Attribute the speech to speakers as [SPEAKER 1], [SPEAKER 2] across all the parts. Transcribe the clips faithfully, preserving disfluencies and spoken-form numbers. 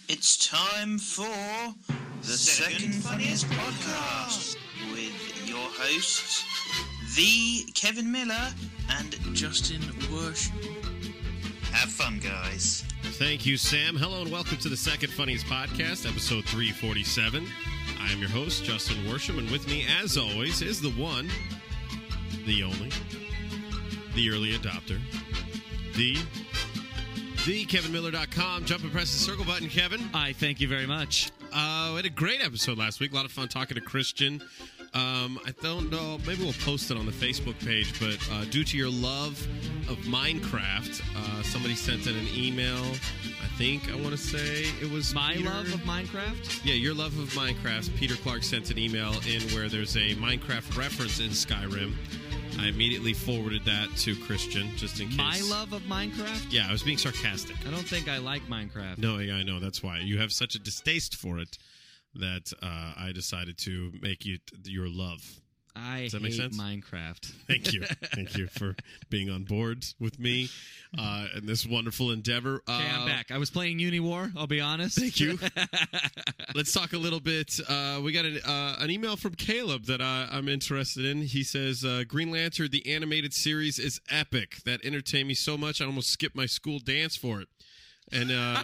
[SPEAKER 1] It's time for the Second Funniest Podcast with your hosts, the Kevin Miller and Justin Worsham. Have fun, guys.
[SPEAKER 2] Thank you, Sam. Hello and welcome to the Second Funniest Podcast, episode three forty-seven. I am your host, Justin Worsham, and with me, as always, is the one, the only, the early adopter, the... the Kevin Miller dot com. Jump and press the circle button, Kevin.
[SPEAKER 3] I thank you very much.
[SPEAKER 2] Uh, we had a great episode last week. A lot of fun talking to Christian. Um, I don't know. Maybe we'll post it on the Facebook page. But uh, due to your love of Minecraft, uh, somebody sent in an email. I think I want to say it was
[SPEAKER 3] My
[SPEAKER 2] Peter.
[SPEAKER 3] love of Minecraft?
[SPEAKER 2] Yeah, your love of Minecraft. Peter Clark sent an email in where there's a Minecraft reference in Skyrim. I immediately forwarded that to Christian, just in case.
[SPEAKER 3] My love of Minecraft?
[SPEAKER 2] Yeah, I was being sarcastic.
[SPEAKER 3] I don't think I like Minecraft.
[SPEAKER 2] No, yeah, I know. That's why. You have such a distaste for it that uh, I decided to make you t- your love.
[SPEAKER 3] I
[SPEAKER 2] Does that
[SPEAKER 3] hate
[SPEAKER 2] make sense?
[SPEAKER 3] Minecraft.
[SPEAKER 2] Thank you. Thank you for being on board with me uh, in this wonderful endeavor. Uh,
[SPEAKER 3] Okay, I'm back. I was playing Uniwar, I'll be honest.
[SPEAKER 2] Thank you. Let's talk a little bit. Uh, we got an, uh, an email from Caleb that I, I'm interested in. He says, uh, Green Lantern, the animated series, is epic. That entertained me so much, I almost skipped my school dance for it. And uh,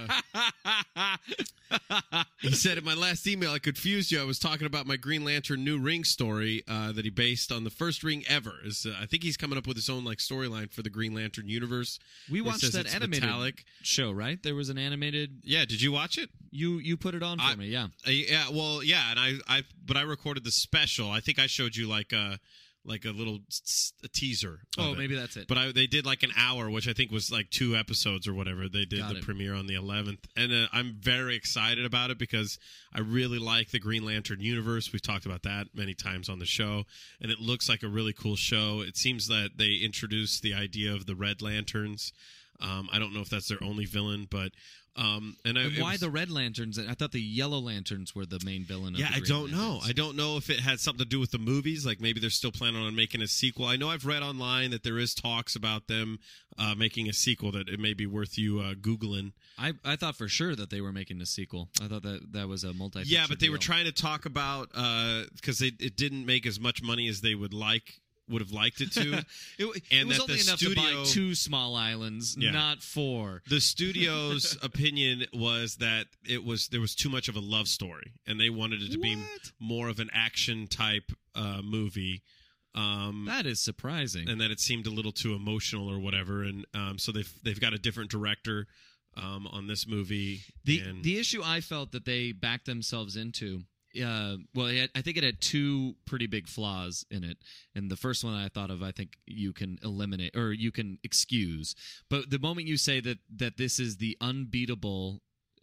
[SPEAKER 2] he said in my last email, I confused you. I was talking about my Green Lantern new ring story uh, that he based on the first ring ever. Is uh, I think he's coming up with his own like storyline for the Green Lantern universe.
[SPEAKER 3] We watched that
[SPEAKER 2] it's
[SPEAKER 3] animated
[SPEAKER 2] metallic.
[SPEAKER 3] show, right? There was an animated...
[SPEAKER 2] Yeah, did you watch it?
[SPEAKER 3] You you put it on for
[SPEAKER 2] I,
[SPEAKER 3] me, yeah.
[SPEAKER 2] Uh, yeah, well, yeah, and I, I, but I recorded the special. I think I showed you like a, like a little s- a teaser. of
[SPEAKER 3] Oh,
[SPEAKER 2] it.
[SPEAKER 3] maybe that's it.
[SPEAKER 2] But I, they did like an hour, which I think was like two episodes or whatever. They did
[SPEAKER 3] Got
[SPEAKER 2] the
[SPEAKER 3] it.
[SPEAKER 2] premiere on the eleventh. And uh, I'm very excited about it because I really like the Green Lantern universe. We've talked about that many times on the show. And it looks like a really cool show. It seems that they introduced the idea of the Red Lanterns. Um, I don't know if that's their only villain, but... Um, and I,
[SPEAKER 3] And why
[SPEAKER 2] was,
[SPEAKER 3] the Red Lanterns? I thought the Yellow Lanterns were the main villain of
[SPEAKER 2] yeah,
[SPEAKER 3] the
[SPEAKER 2] I
[SPEAKER 3] Green
[SPEAKER 2] don't know.
[SPEAKER 3] Lanterns.
[SPEAKER 2] I don't know if it had something to do with the movies. Like maybe they're still planning on making a sequel. I know I've read online that there is talks about them uh, making a sequel that it may be worth you uh, Googling.
[SPEAKER 3] I, I thought for sure that they were making a sequel. I thought that that was a multi.
[SPEAKER 2] Yeah, but they were trying to talk about because it, it didn't make as much money as they would like. Would have liked it to.
[SPEAKER 3] it, it
[SPEAKER 2] and
[SPEAKER 3] was
[SPEAKER 2] that
[SPEAKER 3] only
[SPEAKER 2] the
[SPEAKER 3] enough
[SPEAKER 2] studio,
[SPEAKER 3] to buy two small islands,
[SPEAKER 2] Yeah.
[SPEAKER 3] not four.
[SPEAKER 2] The studio's opinion was that it was there was too much of a love story, and they wanted it to be
[SPEAKER 3] What?
[SPEAKER 2] more of an action type uh, movie. Um,
[SPEAKER 3] That is surprising.
[SPEAKER 2] and that it seemed a little too emotional or whatever, and um, so they've they've got a different director um, on this movie.
[SPEAKER 3] the
[SPEAKER 2] and
[SPEAKER 3] the issue I felt that they backed themselves into. Uh, well, it had, I think it had two pretty big flaws in it, and the first one I thought of, I think you can eliminate or you can excuse. But the moment you say that that this is the unbeatable,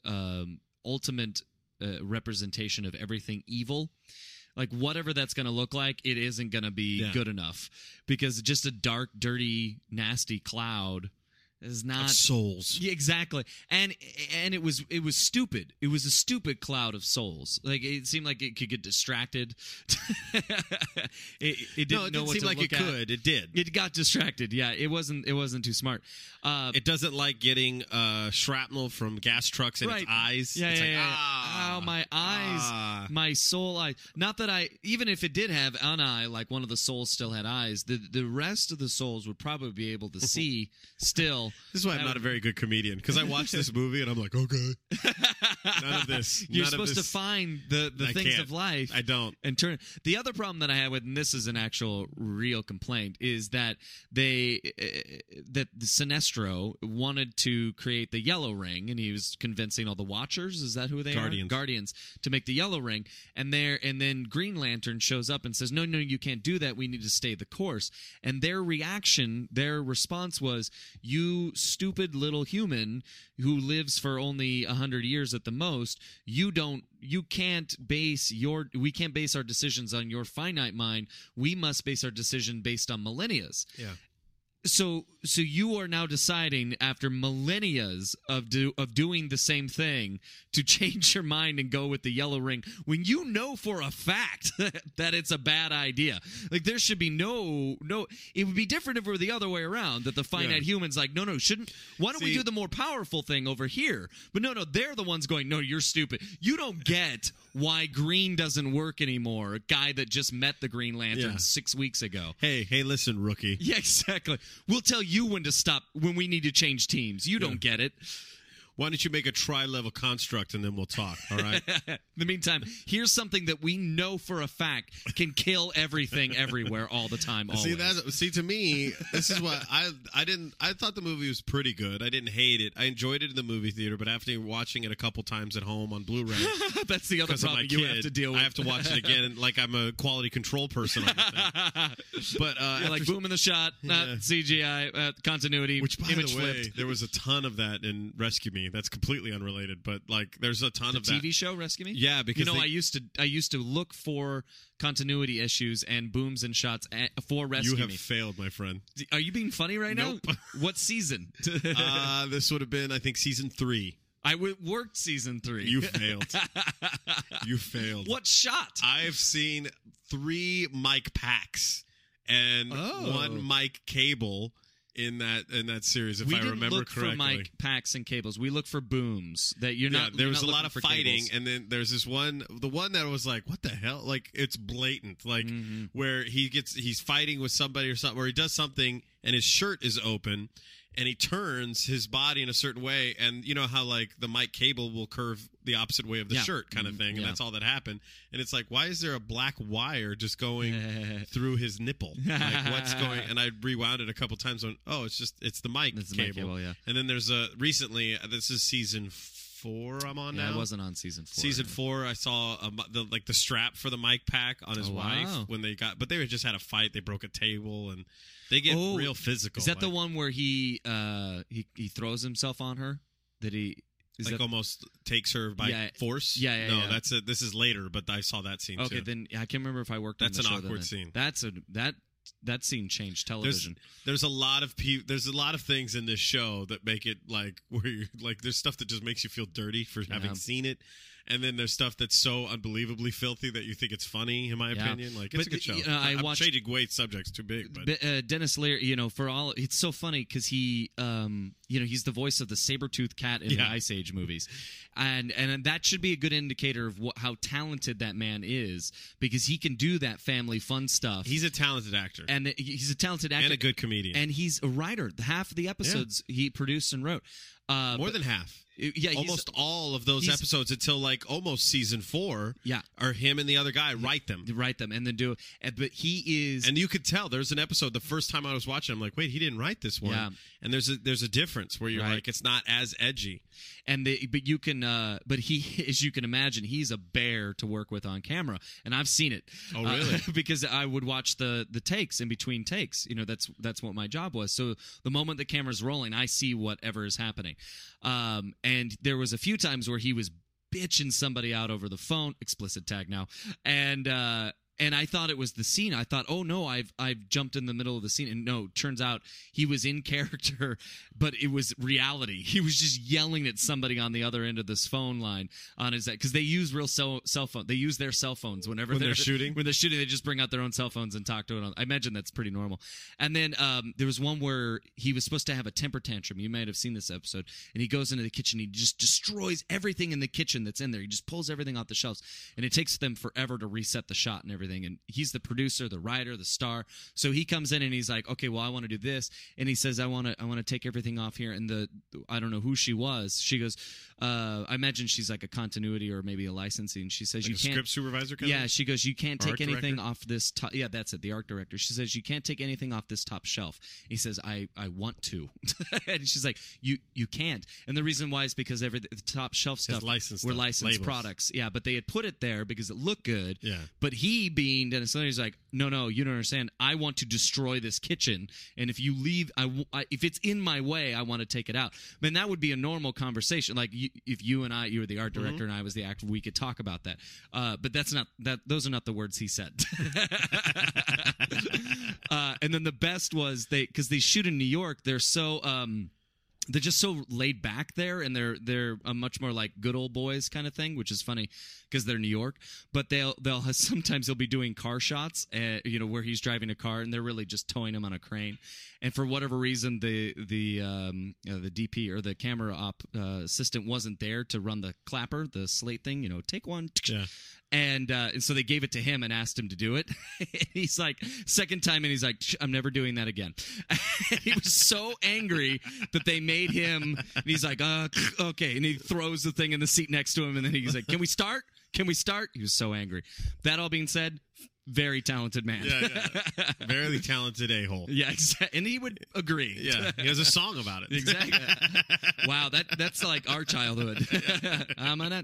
[SPEAKER 3] um, ultimate uh, representation of everything evil, like whatever that's going to look like, it isn't going to be
[SPEAKER 2] Yeah.
[SPEAKER 3] good enough because just a dark, dirty, nasty cloud is not
[SPEAKER 2] of souls.
[SPEAKER 3] Yeah, exactly, and and it was it was stupid. It was a stupid cloud of souls. Like it seemed like it could get distracted. it, it didn't
[SPEAKER 2] No, it
[SPEAKER 3] know
[SPEAKER 2] didn't
[SPEAKER 3] what
[SPEAKER 2] seem
[SPEAKER 3] to
[SPEAKER 2] like
[SPEAKER 3] look
[SPEAKER 2] it
[SPEAKER 3] at.
[SPEAKER 2] could. It did.
[SPEAKER 3] It got distracted. Yeah, it wasn't it wasn't too smart. Uh,
[SPEAKER 2] It doesn't like getting uh, shrapnel from gas trucks in
[SPEAKER 3] Right.
[SPEAKER 2] its eyes.
[SPEAKER 3] yeah,
[SPEAKER 2] it's
[SPEAKER 3] yeah,
[SPEAKER 2] like,
[SPEAKER 3] yeah.
[SPEAKER 2] ah,
[SPEAKER 3] oh, my eyes,
[SPEAKER 2] ah.
[SPEAKER 3] my soul eye. Not that I, even if it did have an eye, like one of the souls still had eyes, the the rest of the souls would probably be able to see still.
[SPEAKER 2] This is why I'm
[SPEAKER 3] That
[SPEAKER 2] not a
[SPEAKER 3] would-
[SPEAKER 2] very good comedian, because I watch this movie and I'm like, okay, none of this.
[SPEAKER 3] You're
[SPEAKER 2] none
[SPEAKER 3] supposed
[SPEAKER 2] of
[SPEAKER 3] to
[SPEAKER 2] this.
[SPEAKER 3] find the, the
[SPEAKER 2] I
[SPEAKER 3] things
[SPEAKER 2] can't.
[SPEAKER 3] of life.
[SPEAKER 2] I don't.
[SPEAKER 3] And turn the other problem that I had with, and this is an actual real complaint, is that they uh, that the Sinestro wanted to create the yellow ring, and he was convincing all the Watchers. Is that who they
[SPEAKER 2] Guardians.
[SPEAKER 3] are? Guardians to make the yellow ring, and there and then Green Lantern shows up and says, "No, no, you can't do that. We need to stay the course." And their reaction, their response was, "You stupid little human who lives for only a hundred years at the most. You don't." You can't base your we can't base our decisions on your finite mind. We must base our decision based on millennia's.
[SPEAKER 2] Yeah.
[SPEAKER 3] So, so you are now deciding after millennias of do of doing the same thing to change your mind and go with the yellow ring when you know for a fact that it's a bad idea. Like there should be no no. It would be different if it were the other way around. That the finite
[SPEAKER 2] Yeah.
[SPEAKER 3] humans like no no shouldn't. Why don't we
[SPEAKER 2] See-
[SPEAKER 3] do the more powerful thing over here? But no no, they're the ones going. No, you're stupid. You don't get why green doesn't work anymore. A guy that just met the Green Lantern
[SPEAKER 2] Yeah.
[SPEAKER 3] six weeks ago.
[SPEAKER 2] Hey, hey, listen, rookie.
[SPEAKER 3] Yeah, exactly. We'll tell you when to stop, when we need to change teams. You don't get it.
[SPEAKER 2] Why don't you make a tri-level construct and then we'll talk, all right?
[SPEAKER 3] In the meantime, here's something that we know for a fact can kill everything everywhere all the time. Always.
[SPEAKER 2] See that's see to me, this is what I I didn't I thought the movie was pretty good. I didn't hate it. I enjoyed it in the movie theater, but after watching it a couple times at home on Blu-ray,
[SPEAKER 3] That's the other
[SPEAKER 2] because of my
[SPEAKER 3] problem
[SPEAKER 2] kid,
[SPEAKER 3] you have to deal with.
[SPEAKER 2] I have to watch it again like I'm a quality control person on the thing. But uh,
[SPEAKER 3] You're like
[SPEAKER 2] after-
[SPEAKER 3] boom in the shot, not
[SPEAKER 2] Yeah.
[SPEAKER 3] C G I, uh, continuity,
[SPEAKER 2] which by
[SPEAKER 3] image
[SPEAKER 2] the way,
[SPEAKER 3] flipped.
[SPEAKER 2] there was a ton of that in Rescue Me. That's completely unrelated, but like there's a ton
[SPEAKER 3] The
[SPEAKER 2] of
[SPEAKER 3] T
[SPEAKER 2] that.
[SPEAKER 3] V show Rescue Me?
[SPEAKER 2] Yeah, because
[SPEAKER 3] you know
[SPEAKER 2] they-
[SPEAKER 3] I used to I used to look for continuity issues and booms and shots at, for Rescue
[SPEAKER 2] You have
[SPEAKER 3] Me.
[SPEAKER 2] failed, my friend.
[SPEAKER 3] Are you being funny right
[SPEAKER 2] Nope.
[SPEAKER 3] now? What season?
[SPEAKER 2] Uh, this would have been, I think, season three.
[SPEAKER 3] I w- worked season three.
[SPEAKER 2] You failed. You failed.
[SPEAKER 3] What shot?
[SPEAKER 2] I've seen three mic packs and
[SPEAKER 3] Oh.
[SPEAKER 2] one mic cable in that in that series, if
[SPEAKER 3] we
[SPEAKER 2] I
[SPEAKER 3] didn't
[SPEAKER 2] remember
[SPEAKER 3] look
[SPEAKER 2] correctly.
[SPEAKER 3] for mic packs and cables. We look for booms. That you're
[SPEAKER 2] yeah,
[SPEAKER 3] not.
[SPEAKER 2] there
[SPEAKER 3] you're
[SPEAKER 2] was
[SPEAKER 3] not
[SPEAKER 2] a lot
[SPEAKER 3] looking
[SPEAKER 2] of
[SPEAKER 3] for
[SPEAKER 2] fighting,
[SPEAKER 3] cables.
[SPEAKER 2] and then there's this one, the one that was like, "What the hell?" Like it's blatant, like
[SPEAKER 3] Mm-hmm.
[SPEAKER 2] where he gets he's fighting with somebody or something, where he does something and his shirt is open, and he turns his body in a certain way, and you know how like the mic cable will curve the opposite way of the
[SPEAKER 3] Yeah.
[SPEAKER 2] shirt, kind of thing, and
[SPEAKER 3] yeah.
[SPEAKER 2] that's all that happened. And it's like, why is there a black wire just going through his nipple? Like what's going? And I rewound it a couple times. On oh, it's just it's the mic
[SPEAKER 3] It's the
[SPEAKER 2] cable.
[SPEAKER 3] mic cable, yeah.
[SPEAKER 2] And then there's a recently. This is season four. I'm on
[SPEAKER 3] Yeah,
[SPEAKER 2] now.
[SPEAKER 3] I wasn't on season four.
[SPEAKER 2] Season four, I saw a, mu- the like the strap for the mic pack on his
[SPEAKER 3] Oh,
[SPEAKER 2] wife
[SPEAKER 3] wow.
[SPEAKER 2] when they got, but they just had a fight. They broke a table and they get
[SPEAKER 3] Oh,
[SPEAKER 2] real physical.
[SPEAKER 3] Is that the
[SPEAKER 2] like-
[SPEAKER 3] one where he uh he he throws himself on her? That he is
[SPEAKER 2] like
[SPEAKER 3] that
[SPEAKER 2] almost takes her by
[SPEAKER 3] Yeah.
[SPEAKER 2] force?
[SPEAKER 3] Yeah, yeah,
[SPEAKER 2] No,
[SPEAKER 3] yeah.
[SPEAKER 2] that's it. This is later, but I saw that scene
[SPEAKER 3] okay?
[SPEAKER 2] too.
[SPEAKER 3] Then I can't remember if I worked.
[SPEAKER 2] That's
[SPEAKER 3] on the
[SPEAKER 2] an
[SPEAKER 3] show
[SPEAKER 2] awkward
[SPEAKER 3] then.
[SPEAKER 2] scene.
[SPEAKER 3] That's a that that scene changed
[SPEAKER 2] There's
[SPEAKER 3] television.
[SPEAKER 2] there's a lot of pe- there's a lot of things in this show that make it like where you like there's stuff that just makes you feel dirty for having
[SPEAKER 3] Yeah.
[SPEAKER 2] seen it, and then there's stuff that's so unbelievably filthy that you think it's funny. In my
[SPEAKER 3] Yeah.
[SPEAKER 2] opinion, like it's
[SPEAKER 3] But,
[SPEAKER 2] a good show.
[SPEAKER 3] you know, I
[SPEAKER 2] I'm
[SPEAKER 3] watched-
[SPEAKER 2] changing way subjects too big, but
[SPEAKER 3] But, uh, Dennis Leary, you know, for all it's so funny because he, um, you know, he's the voice of the saber-toothed cat in the
[SPEAKER 2] Yeah.
[SPEAKER 3] Ice Age movies, and and that should be a good indicator of what, how talented that man is because he can do that family fun stuff.
[SPEAKER 2] he's a talented actor
[SPEAKER 3] and the, he's a talented actor
[SPEAKER 2] and a good comedian.
[SPEAKER 3] and he's a writer. Half of the episodes he produced and wrote. Uh,
[SPEAKER 2] More
[SPEAKER 3] but-
[SPEAKER 2] than half.
[SPEAKER 3] yeah, he's-
[SPEAKER 2] Almost all of those
[SPEAKER 3] he's-
[SPEAKER 2] episodes until like almost season four
[SPEAKER 3] Yeah.
[SPEAKER 2] are him and the other guy write them.
[SPEAKER 3] write them and then do it. And- But he is
[SPEAKER 2] And you could tell there's an episode the first time I was watching, I'm like, wait, he didn't write this one.
[SPEAKER 3] Yeah.
[SPEAKER 2] And there's a there's a difference where you're
[SPEAKER 3] Right.
[SPEAKER 2] like, it's not as edgy.
[SPEAKER 3] and the, but you can uh but he as you can imagine he's a bear to work with on camera and I've seen it.
[SPEAKER 2] Oh,
[SPEAKER 3] Uh,
[SPEAKER 2] really?
[SPEAKER 3] because I would watch the the takes in between takes, you know, that's that's what my job was. So the moment the camera's rolling I see whatever is happening. Um and there was a few times where he was bitching somebody out over the phone, explicit tag now, and uh and I thought it was the scene. I thought, oh no, I've I've jumped in the middle of the scene, and no, turns out he was in character, but it was reality. He was just yelling at somebody on the other end of this phone line on his because they use real cell cell phone. They use their cell phones whenever
[SPEAKER 2] When they're shooting?
[SPEAKER 3] When they're shooting, they just bring out their own cell phones and talk to it. On, I imagine that's pretty normal. And then um, there was one where he was supposed to have a temper tantrum. You might have seen this episode, and he goes into the kitchen. He just destroys everything in the kitchen that's in there. He just pulls everything off the shelves, and it takes them forever to reset the shot and everything. And he's the producer, the writer, the star. So he comes in and he's like, "Okay, well, I want to do this." And he says, "I want to, I want to take everything off here." And the, I don't know who she was. She goes, uh, "I imagine she's like a continuity or maybe a licensing." She says,
[SPEAKER 2] Like
[SPEAKER 3] "You
[SPEAKER 2] a
[SPEAKER 3] can't."
[SPEAKER 2] script supervisor kind
[SPEAKER 3] Yeah,
[SPEAKER 2] of?
[SPEAKER 3] she goes, "You can't
[SPEAKER 2] Or
[SPEAKER 3] take
[SPEAKER 2] art
[SPEAKER 3] anything
[SPEAKER 2] director?
[SPEAKER 3] off this top." Yeah, that's it. The art director. She says, "You can't take anything off this top shelf." He says, "I, I want to," and she's like, "You, you can't." And the reason why is because every the top shelf stuff
[SPEAKER 2] licensed
[SPEAKER 3] were
[SPEAKER 2] stuff,
[SPEAKER 3] licensed
[SPEAKER 2] labels.
[SPEAKER 3] products. Yeah, but they had put it there because it looked good.
[SPEAKER 2] Yeah.
[SPEAKER 3] But he being Dennis Leonard. He's like, no, no, you don't understand. I want to destroy this kitchen, and if you leave, I, w- I if it's in my way, I want to take it out. Man, that would be a normal conversation. Like you, if you and I, you were the art director, mm-hmm. and I was the actor, we could talk about that. Uh, but that's not that. Those are not the words he said. uh, and then the best was they because they shoot in New York. They're so. Um, They're just so laid back there, and they're they're a much more like good old boys kind of thing, which is funny because they're New York. But they'll they'll have, sometimes they'll be doing car shots, uh, you know, where he's driving a car, and they're really just towing him on a crane. And for whatever reason, the the um, uh, the D P or the camera op uh, assistant wasn't there to run the clapper, the slate thing, you know, take one.
[SPEAKER 2] Yeah.
[SPEAKER 3] And, uh, and so they gave it to him and asked him to do it. He's like, second time, and he's like, I'm never doing that again. He was so angry that they made him, and he's like, uh, okay. And he throws the thing in the seat next to him, and then he's like, can we start? Can we start? He was so angry. That all being said, very talented man.
[SPEAKER 2] Yeah, yeah. Very talented a-hole.
[SPEAKER 3] Yeah, exactly. And he would agree.
[SPEAKER 2] Yeah, he has a song about it.
[SPEAKER 3] Exactly. Wow, that that's like our childhood. I'm a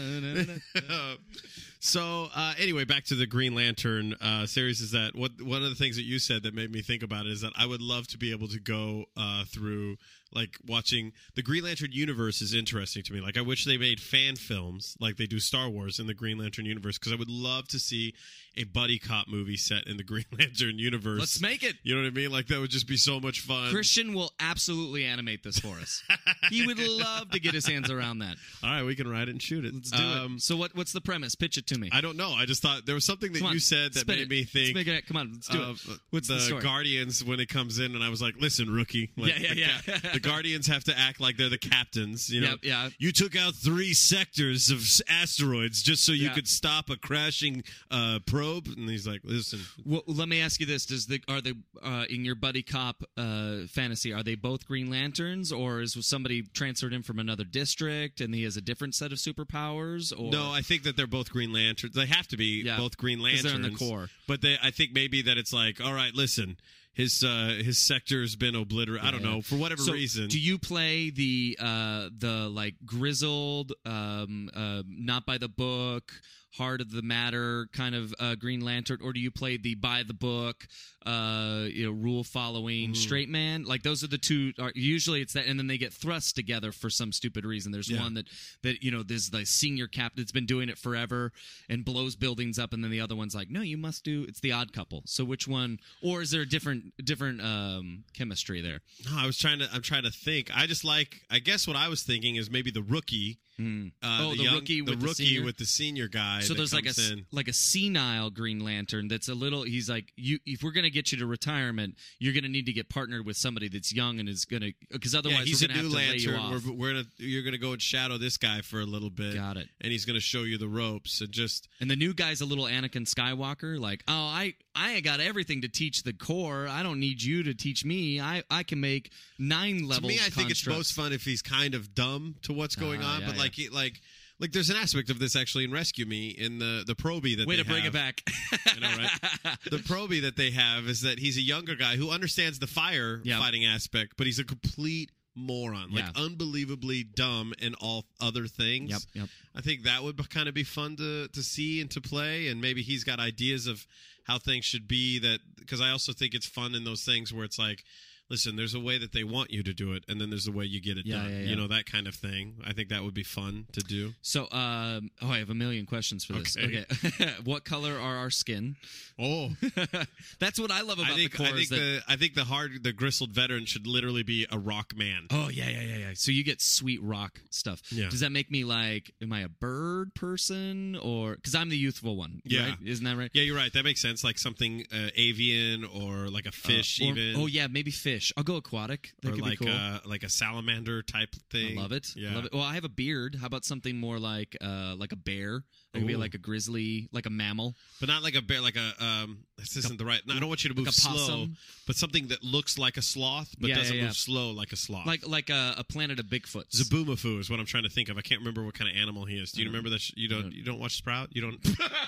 [SPEAKER 2] So uh, anyway, back to the Green Lantern uh, series. Is that what one of the things that you said that made me think about it is that I would love to be able to go uh, through like watching the Green Lantern universe is interesting to me. Like I wish they made fan films like they do Star Wars in the Green Lantern universe because I would love to see a buddy cop movie set in the Green Lantern universe.
[SPEAKER 3] Let's make it.
[SPEAKER 2] You know what I mean? Like that would just be so much fun.
[SPEAKER 3] Christian will absolutely animate this for us. He would love to get his hands around that.
[SPEAKER 2] All right, we can write it and shoot it.
[SPEAKER 3] Let's do
[SPEAKER 2] um,
[SPEAKER 3] it. So what? What's the premise? Pitch it to me.
[SPEAKER 2] I don't know. I just thought there was something that
[SPEAKER 3] on,
[SPEAKER 2] you said that
[SPEAKER 3] spit
[SPEAKER 2] made
[SPEAKER 3] it.
[SPEAKER 2] me think.
[SPEAKER 3] Let's make it, come on, let's do
[SPEAKER 2] uh,
[SPEAKER 3] it. What's
[SPEAKER 2] the,
[SPEAKER 3] the story?
[SPEAKER 2] Guardians when it comes in, and I was like, "Listen, rookie." Like,
[SPEAKER 3] yeah, yeah,
[SPEAKER 2] the,
[SPEAKER 3] yeah.
[SPEAKER 2] the Guardians have to act like they're the captains. You know,
[SPEAKER 3] Yep, yeah.
[SPEAKER 2] You took out three sectors of s- asteroids just so you
[SPEAKER 3] Yeah.
[SPEAKER 2] could stop a crashing uh, probe. And he's like, "Listen."
[SPEAKER 3] Well, let me ask you this: Does the are they uh, in your buddy cop uh, fantasy? Are they both Green Lanterns, or is somebody transferred in from another district and he has a different set of superpowers? Or
[SPEAKER 2] No, I think that they're both Green Lanterns. They have to be
[SPEAKER 3] Yeah,
[SPEAKER 2] both Green
[SPEAKER 3] 'cause
[SPEAKER 2] Lanterns.
[SPEAKER 3] they're in the core.
[SPEAKER 2] But they, I think maybe that it's like, all right, listen, his uh, his sector's been obliterated. I don't
[SPEAKER 3] Yeah.
[SPEAKER 2] know for whatever
[SPEAKER 3] So,
[SPEAKER 2] reason.
[SPEAKER 3] do you play the uh, the like grizzled, um, uh, not by the book, heart of the matter kind of uh, Green Lantern, or do you play the by the book, uh, you know, rule following straight man? Like those are the two. Are, usually it's that, and then they get thrust together for some stupid reason. There's
[SPEAKER 2] Yeah.
[SPEAKER 3] one that that you know, there's the senior cap that's been doing it forever and blows buildings up, and then the other one's like, no, you must do. It's the odd couple. So which one, or is there a different different um, chemistry there?
[SPEAKER 2] No, I was trying to. I'm trying to think. I just like. I guess what I was thinking is maybe the rookie.
[SPEAKER 3] Mm.
[SPEAKER 2] Uh,
[SPEAKER 3] oh, the,
[SPEAKER 2] young,
[SPEAKER 3] rookie
[SPEAKER 2] the
[SPEAKER 3] with
[SPEAKER 2] rookie
[SPEAKER 3] the senior?
[SPEAKER 2] with the senior guy.
[SPEAKER 3] So
[SPEAKER 2] that
[SPEAKER 3] there's like a
[SPEAKER 2] comes in.
[SPEAKER 3] like a senile Green Lantern that's a little. He's like, you. If we're gonna get you to retirement, you're gonna need to get partnered with somebody that's young and is gonna, because otherwise
[SPEAKER 2] yeah, he's
[SPEAKER 3] we're
[SPEAKER 2] a
[SPEAKER 3] gonna
[SPEAKER 2] new
[SPEAKER 3] have to lay you
[SPEAKER 2] lantern.
[SPEAKER 3] off.
[SPEAKER 2] We're, we're gonna you're gonna go and shadow this guy for a little bit.
[SPEAKER 3] Got it.
[SPEAKER 2] And he's gonna show you the ropes and just.
[SPEAKER 3] And the new guy's a little Anakin Skywalker. Like, oh, I I got everything to teach the core. I don't need you to teach me. I I can make nine levels.
[SPEAKER 2] To me, I think it's
[SPEAKER 3] constructs.
[SPEAKER 2] most fun if he's kind of dumb to what's going
[SPEAKER 3] Ah,
[SPEAKER 2] on,
[SPEAKER 3] yeah,
[SPEAKER 2] but
[SPEAKER 3] yeah.
[SPEAKER 2] like he, like. Like, there's an aspect of this actually in Rescue Me in the the Proby that
[SPEAKER 3] Way
[SPEAKER 2] they
[SPEAKER 3] to bring
[SPEAKER 2] have.
[SPEAKER 3] it back.
[SPEAKER 2] I know, right? The Proby that they have is that he's a younger guy who understands the fire
[SPEAKER 3] Yep.
[SPEAKER 2] fighting aspect, but he's a complete moron, like
[SPEAKER 3] Yeah.
[SPEAKER 2] unbelievably dumb in all other things.
[SPEAKER 3] Yep, yep.
[SPEAKER 2] I think that would kind of be fun to to see and to play, and maybe he's got ideas of how things should be. That because I also think it's fun in those things where it's like, listen, there's a way that they want you to do it, and then there's a way you get it
[SPEAKER 3] Yeah,
[SPEAKER 2] done.
[SPEAKER 3] yeah, yeah.
[SPEAKER 2] You know, that kind of thing. I think that would be fun to do.
[SPEAKER 3] So, um, oh, I have a million questions for this.
[SPEAKER 2] Okay.
[SPEAKER 3] Okay, what color are our skin?
[SPEAKER 2] Oh,
[SPEAKER 3] That's what I love about
[SPEAKER 2] I think
[SPEAKER 3] the core.
[SPEAKER 2] I think
[SPEAKER 3] is that,
[SPEAKER 2] the I think the hard the gristled veteran should literally be a rock man.
[SPEAKER 3] oh yeah, yeah, yeah, yeah. So you get sweet rock stuff.
[SPEAKER 2] Yeah.
[SPEAKER 3] Does that make me like? Am I a bird person or? Because I'm the youthful one.
[SPEAKER 2] Yeah.
[SPEAKER 3] right? Isn't that right?
[SPEAKER 2] Yeah, you're right. That makes sense. Like something uh, avian or like a fish,
[SPEAKER 3] Uh, or-
[SPEAKER 2] even.
[SPEAKER 3] Oh yeah, maybe fish. I'll go aquatic. That
[SPEAKER 2] or
[SPEAKER 3] could
[SPEAKER 2] like
[SPEAKER 3] be cool.
[SPEAKER 2] uh, like a salamander type thing.
[SPEAKER 3] I love it.
[SPEAKER 2] Yeah.
[SPEAKER 3] I love it. Well, I have a beard. How about something more like uh like a bear? Maybe
[SPEAKER 2] Ooh.
[SPEAKER 3] like a grizzly, like a mammal.
[SPEAKER 2] But not like a bear, like a um. This isn't the right. No, I don't want you to move
[SPEAKER 3] like a
[SPEAKER 2] slow,
[SPEAKER 3] possum?
[SPEAKER 2] but something that looks like a sloth, but
[SPEAKER 3] Yeah,
[SPEAKER 2] doesn't
[SPEAKER 3] yeah, yeah.
[SPEAKER 2] move slow like a sloth.
[SPEAKER 3] Like like a, a planet of Bigfoots.
[SPEAKER 2] Zaboomafoo is what I'm trying to think of. I can't remember what kind of animal he is. Do you remember that? Sh- you don't. You don't watch Sprout. You don't.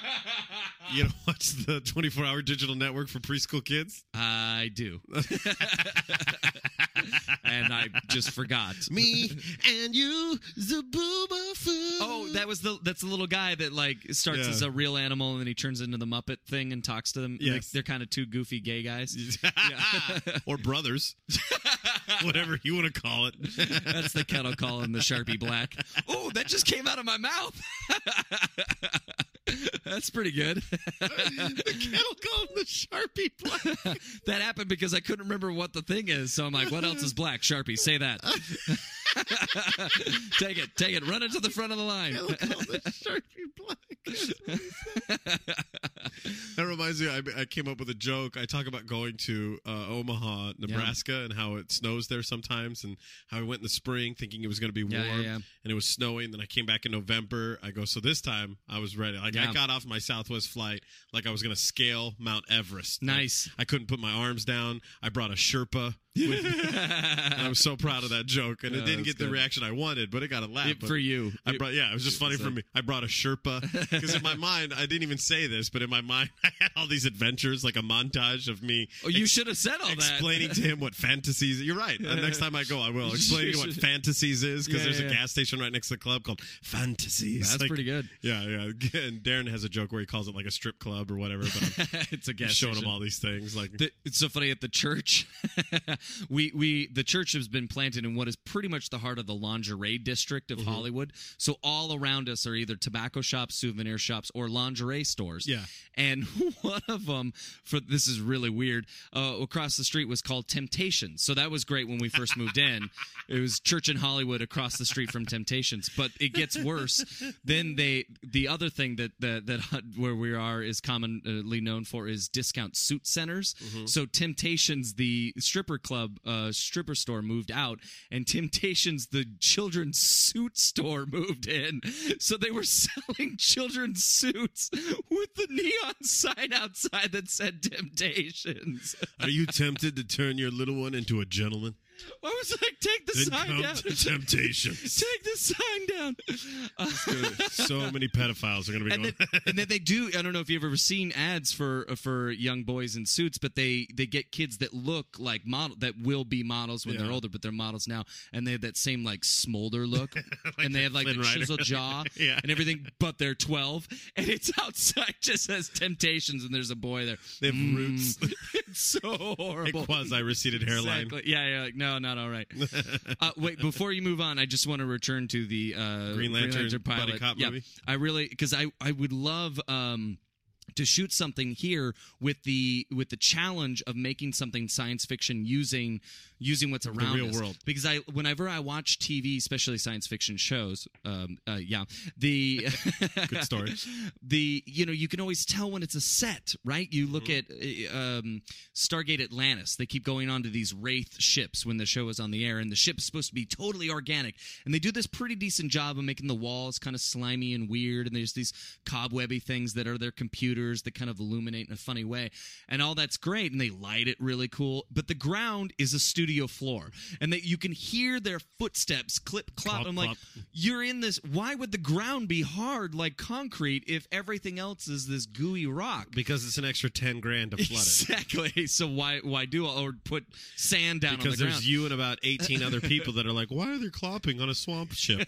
[SPEAKER 2] You don't watch the twenty-four hour digital network for preschool kids.
[SPEAKER 3] I do. And I just forgot.
[SPEAKER 2] Me and you, Zaboomafoo.
[SPEAKER 3] Oh, that was the that's the little guy that like starts
[SPEAKER 2] Yeah.
[SPEAKER 3] as a real animal and then he turns into the Muppet thing and talks to them.
[SPEAKER 2] Yes.
[SPEAKER 3] Like, they're kind of two goofy gay guys.
[SPEAKER 2] Or brothers. Whatever you want to call it.
[SPEAKER 3] That's the kettle calling the Sharpie Black. Oh, that just came out of my mouth. That's pretty good.
[SPEAKER 2] The kettle calling the Sharpie Black.
[SPEAKER 3] That happened because I couldn't remember what the thing is. So I'm like, what else is black? Sharpie, say that. Take it, take it. Run it to the front of the line.
[SPEAKER 2] Kettle calling the Sharpie Black. That reminds me, I, I came up with a joke. I talk about going to uh, Omaha, Nebraska, yeah. and how it snows there sometimes, and how I went in the spring thinking it was going to be warm,
[SPEAKER 3] yeah, yeah, yeah.
[SPEAKER 2] and it was snowing. Then I came back in November. I go, so this time I was ready. Like
[SPEAKER 3] yeah.
[SPEAKER 2] I got off my Southwest flight like I was going to scale Mount Everest.
[SPEAKER 3] Nice.
[SPEAKER 2] Like, I couldn't put my arms down. I brought a Sherpa. With I'm so proud of that joke, and
[SPEAKER 3] yeah,
[SPEAKER 2] it didn't get the
[SPEAKER 3] good.
[SPEAKER 2] reaction I wanted, but it got a laugh.
[SPEAKER 3] It, for you,
[SPEAKER 2] I brought yeah, it was just funny
[SPEAKER 3] so.
[SPEAKER 2] for me. I brought a Sherpa because in my mind, I didn't even say this, but in my mind, I had all these adventures, like a montage of me.
[SPEAKER 3] Oh, you
[SPEAKER 2] ex-
[SPEAKER 3] should have said all
[SPEAKER 2] explaining
[SPEAKER 3] that.
[SPEAKER 2] to him what fantasies. You're right. Uh, next time I go, I will explain what fantasies is because
[SPEAKER 3] yeah,
[SPEAKER 2] there's
[SPEAKER 3] yeah.
[SPEAKER 2] a gas station right next to the club called Fantasies.
[SPEAKER 3] That's
[SPEAKER 2] like,
[SPEAKER 3] pretty good.
[SPEAKER 2] Yeah, yeah. And Darren has a joke where he calls it like a strip club or whatever. But I'm
[SPEAKER 3] it's a gas
[SPEAKER 2] showing
[SPEAKER 3] station.
[SPEAKER 2] him all these things. Like
[SPEAKER 3] the, it's so funny at the church. we we the church has been planted in what is pretty much the heart of the lingerie district of mm-hmm. Hollywood. So all around us are either tobacco shops, souvenir shops, or lingerie stores.
[SPEAKER 2] Yeah.
[SPEAKER 3] And one of them, for this is really weird, uh, across the street was called Temptations. So that was great when we first moved in. It was church in Hollywood across the street from Temptations. But it gets worse. Then they, the other thing that that, that where we are is commonly known for is discount suit centers. Mm-hmm. So Temptations, the stripper club, uh, stripper store moved out, and Temptations, the children's suit store, moved in. So they were selling children's suits with the neon sign outside that said Temptations.
[SPEAKER 2] Are you tempted to turn your little one into a gentleman?
[SPEAKER 3] I was like, take the
[SPEAKER 2] then
[SPEAKER 3] sign
[SPEAKER 2] come
[SPEAKER 3] down.
[SPEAKER 2] To Temptations.
[SPEAKER 3] Take the sign down. Uh,
[SPEAKER 2] so many pedophiles are going to be
[SPEAKER 3] and
[SPEAKER 2] going.
[SPEAKER 3] Then, and then they do. I don't know if you've ever seen ads for for young boys in suits, but they they get kids that look like model that will be models when
[SPEAKER 2] yeah.
[SPEAKER 3] they're older, but they're models now, and they have that same like smolder look,
[SPEAKER 2] like
[SPEAKER 3] and they have like
[SPEAKER 2] Flynn
[SPEAKER 3] the
[SPEAKER 2] Rider.
[SPEAKER 3] chisel jaw
[SPEAKER 2] yeah.
[SPEAKER 3] and everything, but they're twelve, and it's outside just says Temptations, and there's a boy there.
[SPEAKER 2] They have
[SPEAKER 3] mm,
[SPEAKER 2] roots.
[SPEAKER 3] It's so horrible.
[SPEAKER 2] A quasi-receded hairline.
[SPEAKER 3] Exactly. Yeah, yeah. Like, no, not all right. uh, wait, before you move on, I just want to return to the uh,
[SPEAKER 2] Green Lantern,
[SPEAKER 3] Green Lantern pilot.
[SPEAKER 2] buddy cop
[SPEAKER 3] yeah,
[SPEAKER 2] movie.
[SPEAKER 3] I really because I I would love. Um, to shoot something here with the with the challenge of making something science fiction using using what's around
[SPEAKER 2] the real
[SPEAKER 3] us.
[SPEAKER 2] world.
[SPEAKER 3] Because I whenever I watch T V, especially science fiction shows, um, uh, yeah, the
[SPEAKER 2] good story.
[SPEAKER 3] The you know you can always tell when it's a set, right? You look mm-hmm. at um, Stargate Atlantis. They keep going on to these Wraith ships when the show is on the air, and the ship's supposed to be totally organic, and they do this pretty decent job of making the walls kind of slimy and weird, and there's these cobwebby things that are their computers that kind of illuminate in a funny way, and all that's great, and they light it really cool, but the ground is a studio floor, and that you can hear their footsteps clip clop.
[SPEAKER 2] Clop,
[SPEAKER 3] I'm
[SPEAKER 2] clop.
[SPEAKER 3] like, you're in this, why would the ground be hard like concrete if everything else is this gooey rock?
[SPEAKER 2] Because it's an extra ten grand to flood
[SPEAKER 3] exactly.
[SPEAKER 2] it.
[SPEAKER 3] Exactly. So why why do or put sand down
[SPEAKER 2] because
[SPEAKER 3] on the ground?
[SPEAKER 2] there's you and about eighteen other people that are like, why are they clopping on a swamp ship?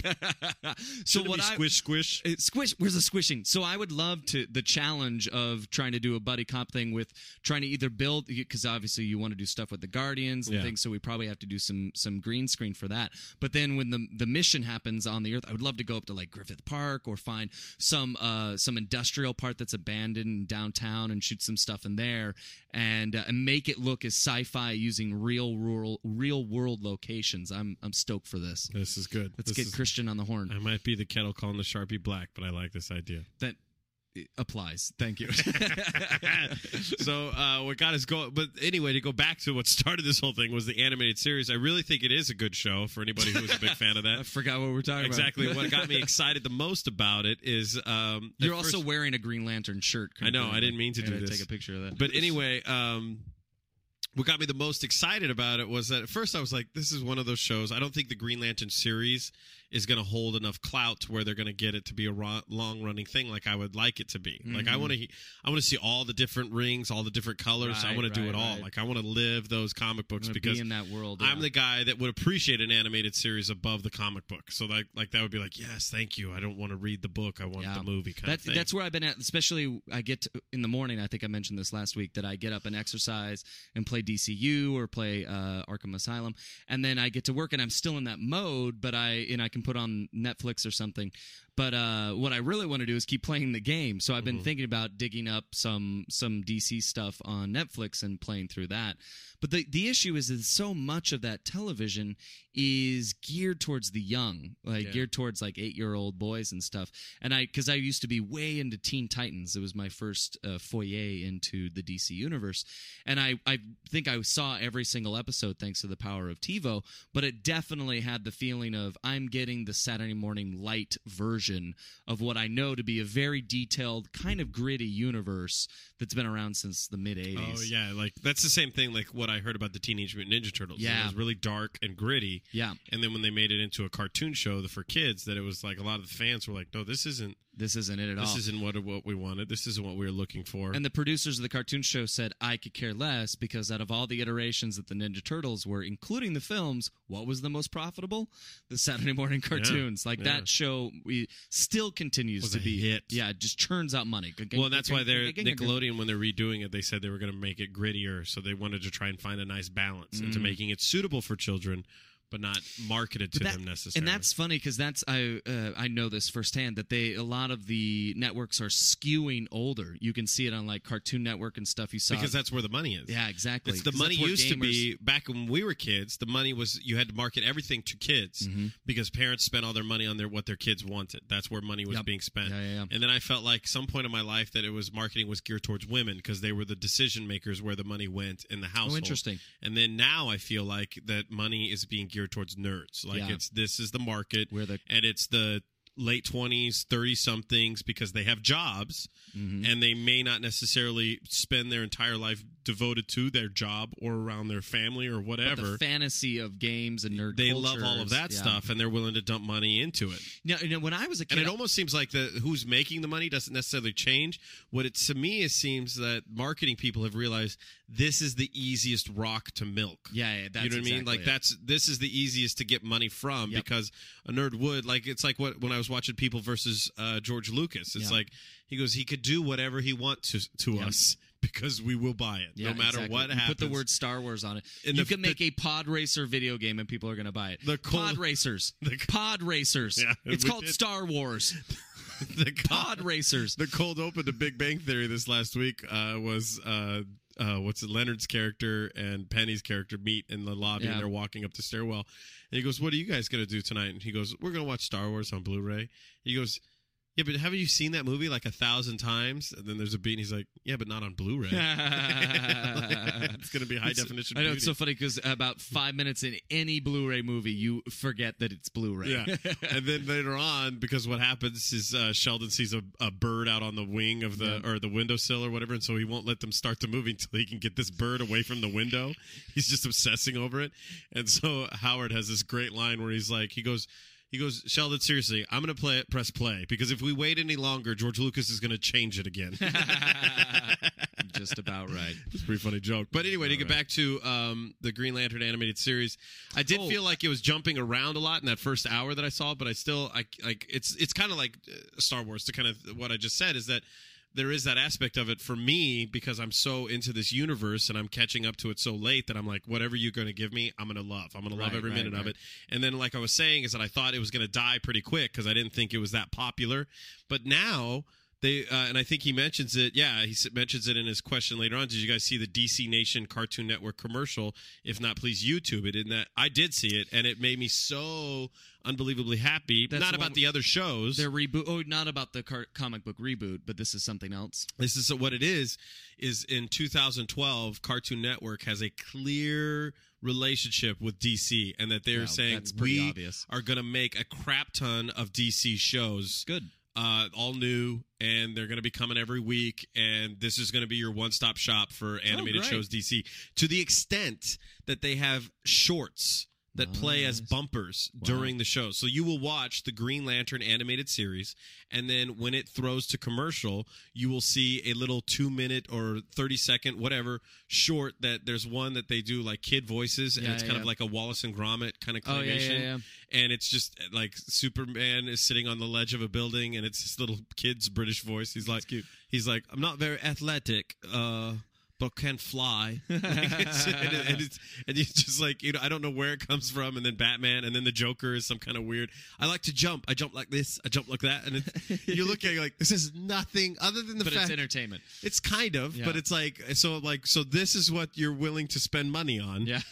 [SPEAKER 3] So
[SPEAKER 2] Shouldn't
[SPEAKER 3] what
[SPEAKER 2] it be
[SPEAKER 3] I
[SPEAKER 2] squish squish
[SPEAKER 3] Uh, Squish, where's the squishing? So I would love to the challenge of trying to do a buddy cop thing with trying to either build, because obviously you want to do stuff with the Guardians and
[SPEAKER 2] Yeah.
[SPEAKER 3] things, so we probably have to do some some green screen for that. But then when the the mission happens on the Earth, I would love to go up to like Griffith Park or find some uh, some industrial part that's abandoned downtown and shoot some stuff in there and uh, and make it look as sci-fi using real rural real world locations. I'm I'm stoked for this.
[SPEAKER 2] This is good.
[SPEAKER 3] Let's
[SPEAKER 2] this
[SPEAKER 3] get
[SPEAKER 2] is,
[SPEAKER 3] Christian on the horn.
[SPEAKER 2] I might be the kettle calling the Sharpie black, but I like this idea.
[SPEAKER 3] That applies. Thank you.
[SPEAKER 2] So uh, what got us going? But anyway, to go back to what started this whole thing was the animated series. I really think it is a good show for anybody who was a big fan of
[SPEAKER 3] I
[SPEAKER 2] that.
[SPEAKER 3] forgot what we're talking
[SPEAKER 2] Exactly.
[SPEAKER 3] about.
[SPEAKER 2] What got me excited the most about it is um, at
[SPEAKER 3] You're also
[SPEAKER 2] first-
[SPEAKER 3] wearing a Green Lantern shirt.
[SPEAKER 2] I know. I didn't mean to
[SPEAKER 3] I
[SPEAKER 2] do
[SPEAKER 3] gotta
[SPEAKER 2] this.
[SPEAKER 3] Take a picture of that.
[SPEAKER 2] But anyway, um, what got me the most excited about it was that at first I was like, this is one of those shows. I don't think the Green Lantern series is going to hold enough clout to where they're going to get it to be a ro- long-running thing like I would like it to be. Mm-hmm. Like I want to I want to see all the different rings, all the different colors.
[SPEAKER 3] Right,
[SPEAKER 2] I want to
[SPEAKER 3] right,
[SPEAKER 2] do it all.
[SPEAKER 3] right.
[SPEAKER 2] Like I want to live those comic books because
[SPEAKER 3] be in that world.
[SPEAKER 2] I'm
[SPEAKER 3] yeah.
[SPEAKER 2] the guy that would appreciate an animated series above the comic book. So like like that would be like, yes, thank you. I don't want to read the book. I want
[SPEAKER 3] yeah.
[SPEAKER 2] the movie kind
[SPEAKER 3] that,
[SPEAKER 2] of thing.
[SPEAKER 3] That's where I've been at, especially I get to, in the morning, I think I mentioned this last week, that I get up and exercise and play D C U or play uh, Arkham Asylum, and then I get to work and I'm still in that mode, but I and I can put on Netflix or something. But uh, what I really want to do is keep playing the game. So I've been mm-hmm. thinking about digging up some some D C stuff on Netflix and playing through that. But the the issue is that so much of that television is geared towards the young, like
[SPEAKER 2] yeah.
[SPEAKER 3] geared towards like eight year old boys and stuff. And I, because I used to be way into Teen Titans. It was my first uh, foyer into the D C universe, and I I think I saw every single episode thanks to the power of TiVo. But it definitely had the feeling of I'm getting the Saturday morning light version of what I know to be a very detailed, kind of gritty universe that's been around since the mid eighties.
[SPEAKER 2] Oh yeah, like that's the same thing. Like what I heard about the Teenage Mutant Ninja Turtles.
[SPEAKER 3] Yeah,
[SPEAKER 2] it was really dark and gritty.
[SPEAKER 3] Yeah,
[SPEAKER 2] and then when they made it into a cartoon show for kids, that it was like a lot of the fans were like, "No, this isn't.
[SPEAKER 3] This isn't it at
[SPEAKER 2] this
[SPEAKER 3] all.
[SPEAKER 2] This isn't what what we wanted. This isn't what we were looking for."
[SPEAKER 3] And the producers of the cartoon show said, "I could care less because out of all the iterations that the Ninja Turtles were, including the films, what was the most profitable? The Saturday morning cartoons. Yeah, like yeah. that show, we still continues
[SPEAKER 2] was
[SPEAKER 3] to
[SPEAKER 2] a
[SPEAKER 3] be
[SPEAKER 2] hit.
[SPEAKER 3] Yeah, it just churns out money.
[SPEAKER 2] Well, and that's why they're Nickelodeon, when they're redoing it, they said they were going to make it grittier, so they wanted to try and find a nice balance mm. into making it suitable for children, but not marketed to
[SPEAKER 3] that,
[SPEAKER 2] them necessarily.
[SPEAKER 3] And that's funny because that's I uh, I know this firsthand that they a lot of the networks are skewing older. You can see it on like Cartoon Network and stuff. You saw
[SPEAKER 2] because that's where the money is.
[SPEAKER 3] Yeah, exactly.
[SPEAKER 2] It's the money used gamers... to be back when we were kids. The money was you had to market everything to kids mm-hmm. because parents spent all their money on their what their kids wanted. That's where money was
[SPEAKER 3] yep.
[SPEAKER 2] being spent.
[SPEAKER 3] Yeah, yeah, yeah.
[SPEAKER 2] And then I felt like some point in my life that it was marketing was geared towards women because they were the decision makers where the money went in the household.
[SPEAKER 3] Oh, interesting.
[SPEAKER 2] And then now I feel like that money is being geared towards nerds. Like yeah. it's this is the market,
[SPEAKER 3] Where the,
[SPEAKER 2] and it's the late twenties, thirty somethings because they have jobs mm-hmm. and they may not necessarily spend their entire life devoted to their job or around their family or whatever.
[SPEAKER 3] But the fantasy of games and nerd
[SPEAKER 2] they
[SPEAKER 3] cultures,
[SPEAKER 2] love all of that
[SPEAKER 3] yeah.
[SPEAKER 2] stuff and they're willing to dump money into it.
[SPEAKER 3] Now, you know, when I was a kid,
[SPEAKER 2] and it almost seems like the who's making the money doesn't necessarily change. What it to me it seems that marketing people have realized this is the easiest rock to milk.
[SPEAKER 3] Yeah, yeah that's
[SPEAKER 2] you know what
[SPEAKER 3] exactly
[SPEAKER 2] I mean. Like
[SPEAKER 3] it.
[SPEAKER 2] that's this is the easiest to get money from
[SPEAKER 3] yep.
[SPEAKER 2] because a nerd would like it's like what when I was watching People versus uh, George Lucas. It's
[SPEAKER 3] yep.
[SPEAKER 2] like he goes he could do whatever he wants to to
[SPEAKER 3] yep.
[SPEAKER 2] us. Because we will buy it,
[SPEAKER 3] yeah,
[SPEAKER 2] no matter
[SPEAKER 3] exactly.
[SPEAKER 2] what
[SPEAKER 3] you
[SPEAKER 2] happens.
[SPEAKER 3] Put the word Star Wars on it.
[SPEAKER 2] And
[SPEAKER 3] you
[SPEAKER 2] the,
[SPEAKER 3] can make
[SPEAKER 2] the,
[SPEAKER 3] a pod racer video game, and people are going to buy it.
[SPEAKER 2] The cold,
[SPEAKER 3] pod racers,
[SPEAKER 2] the,
[SPEAKER 3] pod racers.
[SPEAKER 2] Yeah,
[SPEAKER 3] it's called
[SPEAKER 2] did.
[SPEAKER 3] Star Wars.
[SPEAKER 2] the
[SPEAKER 3] pod racers.
[SPEAKER 2] The cold open to Big Bang Theory this last week uh, was uh, uh, what's it? Leonard's character and Penny's character meet in the lobby,
[SPEAKER 3] yeah.
[SPEAKER 2] and they're walking up the stairwell. And he goes, "What are you guys going to do tonight?" And he goes, "We're going to watch Star Wars on Blu-ray." He goes, "Yeah, but haven't you seen that movie like a thousand times?" And then there's a beat, and he's like, "Yeah, but not on Blu-ray." It's going to be high
[SPEAKER 3] it's,
[SPEAKER 2] definition.
[SPEAKER 3] I know
[SPEAKER 2] beauty.
[SPEAKER 3] it's so funny because about five minutes in any Blu-ray movie, you forget that it's Blu-ray.
[SPEAKER 2] Yeah, and then later on, because what happens is uh, Sheldon sees a, a bird out on the wing of the yeah. or the windowsill or whatever, and so he won't let them start the movie until he can get this bird away from the window. He's just obsessing over it, and so Howard has this great line where he's like, he goes. He goes, "Sheldon, seriously, I'm going to play it, press play, because if we wait any longer, George Lucas is going to change it again."
[SPEAKER 3] Just about right.
[SPEAKER 2] It's a pretty funny joke. But anyway, to get
[SPEAKER 3] right.
[SPEAKER 2] back to um, the Green Lantern animated series, I did
[SPEAKER 3] oh.
[SPEAKER 2] feel like it was jumping around a lot in that first hour that I saw, but I still, I like it's it's kind of like Star Wars, to kind of what I just said, is that there is that aspect of it for me because I'm so into this universe and I'm catching up to it so late that I'm like, whatever you're going to give me, I'm going to love. I'm going to love
[SPEAKER 3] right,
[SPEAKER 2] every
[SPEAKER 3] right,
[SPEAKER 2] minute
[SPEAKER 3] right.
[SPEAKER 2] of it. And then, like I was saying, is that I thought it was going to die pretty quick because I didn't think it was that popular. But now they, uh, and I think he mentions it. Yeah, he mentions it in his question later on. Did you guys see the D C Nation Cartoon Network commercial? If not, please YouTube it. In that, I did see it, and it made me so unbelievably happy.
[SPEAKER 3] That's
[SPEAKER 2] not
[SPEAKER 3] the
[SPEAKER 2] about
[SPEAKER 3] one,
[SPEAKER 2] the other shows.
[SPEAKER 3] Their reboot. Oh, not about the car- comic book reboot, but this is something else.
[SPEAKER 2] This is what it is. Is in two thousand twelve, Cartoon Network has a clear relationship with D C, and that they're
[SPEAKER 3] yeah,
[SPEAKER 2] saying we
[SPEAKER 3] obvious.
[SPEAKER 2] are going to make a crap ton of D C shows.
[SPEAKER 3] Good.
[SPEAKER 2] Uh, all new, and they're going to be coming every week, and this is going to be your one-stop shop for animated
[SPEAKER 3] oh,
[SPEAKER 2] shows D C, to the extent that they have shorts that play
[SPEAKER 3] Oh,
[SPEAKER 2] as
[SPEAKER 3] nice.
[SPEAKER 2] bumpers
[SPEAKER 3] Wow.
[SPEAKER 2] during the show. So you will watch the Green Lantern animated series, and then when it throws to commercial, you will see a little two-minute or thirty-second, whatever, short that there's one that they do like kid voices, and
[SPEAKER 3] Yeah,
[SPEAKER 2] it's
[SPEAKER 3] yeah,
[SPEAKER 2] kind of
[SPEAKER 3] yeah.
[SPEAKER 2] like a Wallace and Gromit kind of
[SPEAKER 3] Oh, yeah,
[SPEAKER 2] claymation.
[SPEAKER 3] yeah, yeah.
[SPEAKER 2] And it's just like Superman is sitting on the ledge of a building, and it's this little kid's British voice. He's like,
[SPEAKER 3] cute.
[SPEAKER 2] he's like, I'm not very athletic, uh, but can fly. Like, it's, and, it, and, it's, and it's just like, you know, I don't know where it comes from. And then Batman, and then the Joker is some kind of weird. I like to jump. I jump like this. I jump like that. And it's, you look at it like, this is nothing other than the
[SPEAKER 3] But
[SPEAKER 2] fact
[SPEAKER 3] it's entertainment.
[SPEAKER 2] it's kind of,
[SPEAKER 3] Yeah.
[SPEAKER 2] but it's like, so like, so this is what you're willing to spend money on.
[SPEAKER 3] Yeah.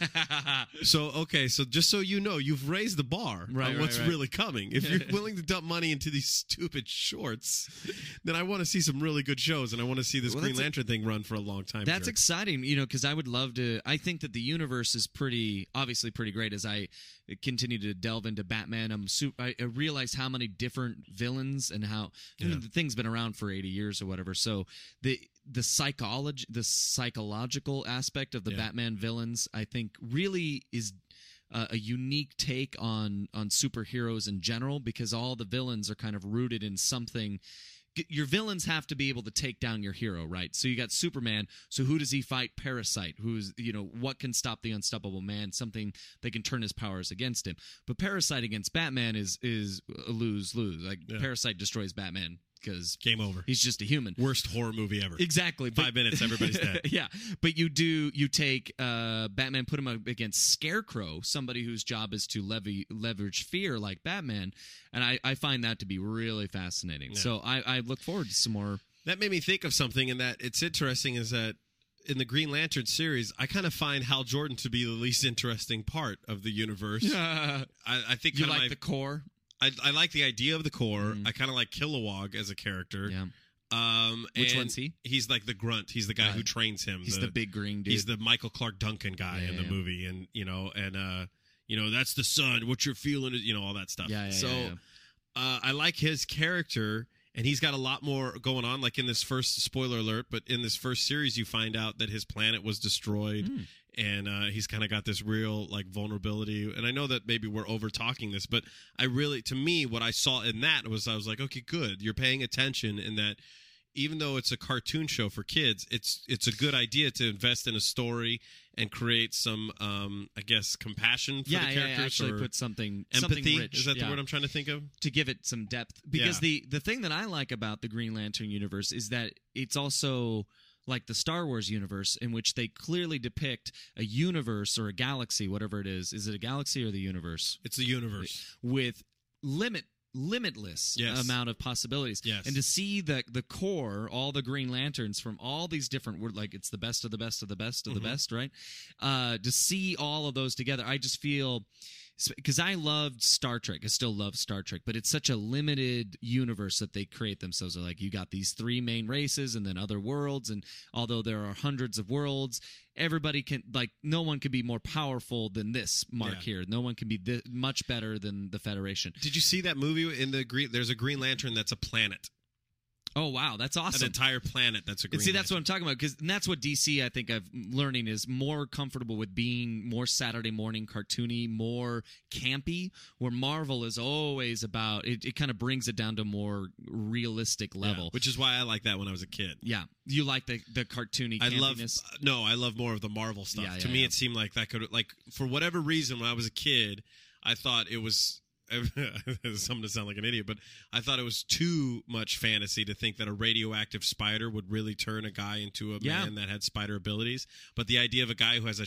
[SPEAKER 2] So, okay, so just so you know, you've raised the bar
[SPEAKER 3] Right,
[SPEAKER 2] on
[SPEAKER 3] right,
[SPEAKER 2] what's
[SPEAKER 3] right.
[SPEAKER 2] really coming. If you're willing to dump money into these stupid shorts, then I want to see some really good shows, and I want to see this
[SPEAKER 3] Well,
[SPEAKER 2] Green
[SPEAKER 3] that's a-
[SPEAKER 2] Lantern thing run for a long time.
[SPEAKER 3] That's
[SPEAKER 2] here.
[SPEAKER 3] exciting, you know, because I would love to. I think that the universe is pretty, obviously, pretty great. As I continue to delve into Batman, I'm su- I, I realize how many different villains and how I mean,
[SPEAKER 2] Yeah.
[SPEAKER 3] the thing's been around for eighty years or whatever. So the the psychology, the psychological aspect of the
[SPEAKER 2] Yeah.
[SPEAKER 3] Batman villains, I think, really is. Uh, a unique take on on superheroes in general, because all the villains are kind of rooted in something. G- Your villains have to be able to take down your hero, right? So you got Superman. So who does he fight? Parasite. Who's, you know, what can stop the unstoppable man? Something that can turn his powers against him. But Parasite against Batman is is a lose lose. Like
[SPEAKER 2] Yeah.
[SPEAKER 3] Parasite destroys Batman because
[SPEAKER 2] Game over.
[SPEAKER 3] he's just a human.
[SPEAKER 2] Worst horror movie ever.
[SPEAKER 3] Exactly. but-
[SPEAKER 2] Five minutes, everybody's dead.
[SPEAKER 3] yeah, but you do you take uh, Batman, put him up against Scarecrow, somebody whose job is to levy, leverage fear like Batman, and I, I find that to be really fascinating.
[SPEAKER 2] Yeah.
[SPEAKER 3] So I, I look forward to some more.
[SPEAKER 2] That made me think of something, and that it's interesting is that in the Green Lantern series, I kind of find Hal Jordan to be the least interesting part of the universe. I, I think
[SPEAKER 3] You
[SPEAKER 2] kinda
[SPEAKER 3] like
[SPEAKER 2] my-
[SPEAKER 3] the core?
[SPEAKER 2] I, I like the idea of the core.
[SPEAKER 3] Mhm.
[SPEAKER 2] I kind of like Kilowog as a character.
[SPEAKER 3] Yeah,
[SPEAKER 2] Um,
[SPEAKER 3] Which
[SPEAKER 2] and
[SPEAKER 3] one's he?
[SPEAKER 2] He's like the grunt. He's the guy who
[SPEAKER 3] Right.
[SPEAKER 2] trains him.
[SPEAKER 3] he's the, big green dude.
[SPEAKER 2] He's the Michael Clark Duncan guy
[SPEAKER 3] Yeah,
[SPEAKER 2] in
[SPEAKER 3] yeah,
[SPEAKER 2] the
[SPEAKER 3] yeah.
[SPEAKER 2] movie, and you know, and uh, you know, that's the sun. What you're feeling is, you know, all that stuff.
[SPEAKER 3] yeah, yeah,
[SPEAKER 2] so
[SPEAKER 3] yeah, yeah.
[SPEAKER 2] Uh, I like his character, and he's got a lot more going on. Like in this first, spoiler alert, but in this first series, you find out that his planet was destroyed,
[SPEAKER 3] Mm.
[SPEAKER 2] and uh, he's kind of got this real like vulnerability. And I know that maybe we're over talking this, but I really, to me, what I saw in that was I was like, okay, good, you're paying attention in that. Even though it's a cartoon show for kids, it's it's a good idea to invest in a story and create some, um, I guess, compassion for
[SPEAKER 3] yeah,
[SPEAKER 2] the
[SPEAKER 3] yeah,
[SPEAKER 2] characters.
[SPEAKER 3] yeah, actually
[SPEAKER 2] or
[SPEAKER 3] put something
[SPEAKER 2] empathy.
[SPEAKER 3] something rich.
[SPEAKER 2] Is that
[SPEAKER 3] yeah.
[SPEAKER 2] the word I'm trying to think of?
[SPEAKER 3] To give it some depth, because
[SPEAKER 2] Yeah.
[SPEAKER 3] the the thing that I like about the Green Lantern universe is that it's also like the Star Wars universe, in which they clearly depict a universe or a galaxy, whatever it is. Is it a galaxy or the universe?
[SPEAKER 2] It's the universe.
[SPEAKER 3] With limit limitless
[SPEAKER 2] Yes.
[SPEAKER 3] amount of possibilities.
[SPEAKER 2] Yes.
[SPEAKER 3] And to see the the core, all the Green Lanterns from all these different, we're like it's the best of the best of the best of
[SPEAKER 2] Mhm.
[SPEAKER 3] the best, right? Uh, to see all of those together, I just feel, because I loved Star Trek. I still love Star Trek, but it's such a limited universe that they create themselves. They're like, you got these three main races and then other worlds, and although there are hundreds of worlds, everybody can, like, no one can be more powerful than this mark
[SPEAKER 2] Yeah.
[SPEAKER 3] here. No one can be thi- much better than the Federation.
[SPEAKER 2] Did you see that movie in the green? There's a Green Lantern that's a planet,
[SPEAKER 3] Oh, wow, that's
[SPEAKER 2] an
[SPEAKER 3] awesome.
[SPEAKER 2] entire planet that's a Green
[SPEAKER 3] And see, that's what
[SPEAKER 2] Lantern.
[SPEAKER 3] I'm talking about, because that's what D C, I think, I've learning is more comfortable with being more Saturday morning cartoony, more campy. Where Marvel is always about it. It kind of brings it down to a more realistic
[SPEAKER 2] Yeah,
[SPEAKER 3] level.
[SPEAKER 2] which is why I like that when I was a kid.
[SPEAKER 3] Yeah, you like the the cartoony
[SPEAKER 2] I love
[SPEAKER 3] campiness.
[SPEAKER 2] no, I love more of the Marvel stuff.
[SPEAKER 3] Yeah,
[SPEAKER 2] to
[SPEAKER 3] yeah,
[SPEAKER 2] me,
[SPEAKER 3] yeah.
[SPEAKER 2] it seemed like that could like for whatever reason when I was a kid, I thought it was. Something to sound like an idiot, but I thought it was too much fantasy to think that a radioactive spider would really turn a guy into a
[SPEAKER 3] Yeah.
[SPEAKER 2] man that had spider abilities. But the idea of a guy who has a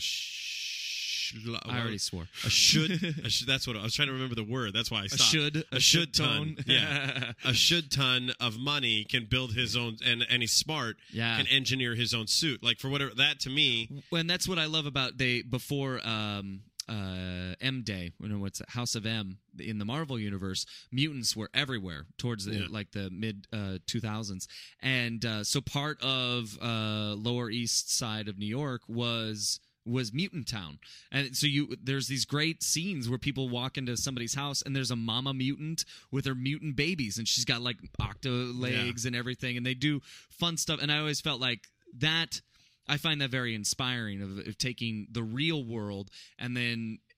[SPEAKER 2] sh-
[SPEAKER 3] I already swore.
[SPEAKER 2] a should a sh- that's what I was trying to remember the word. That's why I
[SPEAKER 3] A
[SPEAKER 2] stopped.
[SPEAKER 3] should,
[SPEAKER 2] a should ton,
[SPEAKER 3] tone.
[SPEAKER 2] yeah, a should ton of money can build his own, and and he's smart,
[SPEAKER 3] Yeah.
[SPEAKER 2] can engineer his own suit. Like for whatever that to me,
[SPEAKER 3] And that's what I love about they before um uh M Day, you know what's it, House of M in the Marvel universe, mutants were everywhere towards the,
[SPEAKER 2] Yeah.
[SPEAKER 3] like the mid uh two thousands. And uh so part of uh Lower East Side of New York was was Mutant Town. And so you there's these great scenes where people walk into somebody's house and there's a mama mutant with her mutant babies, and she's got like octo legs and everything, and they do fun stuff. And I always felt like that I find that very inspiring of, of taking the real world and then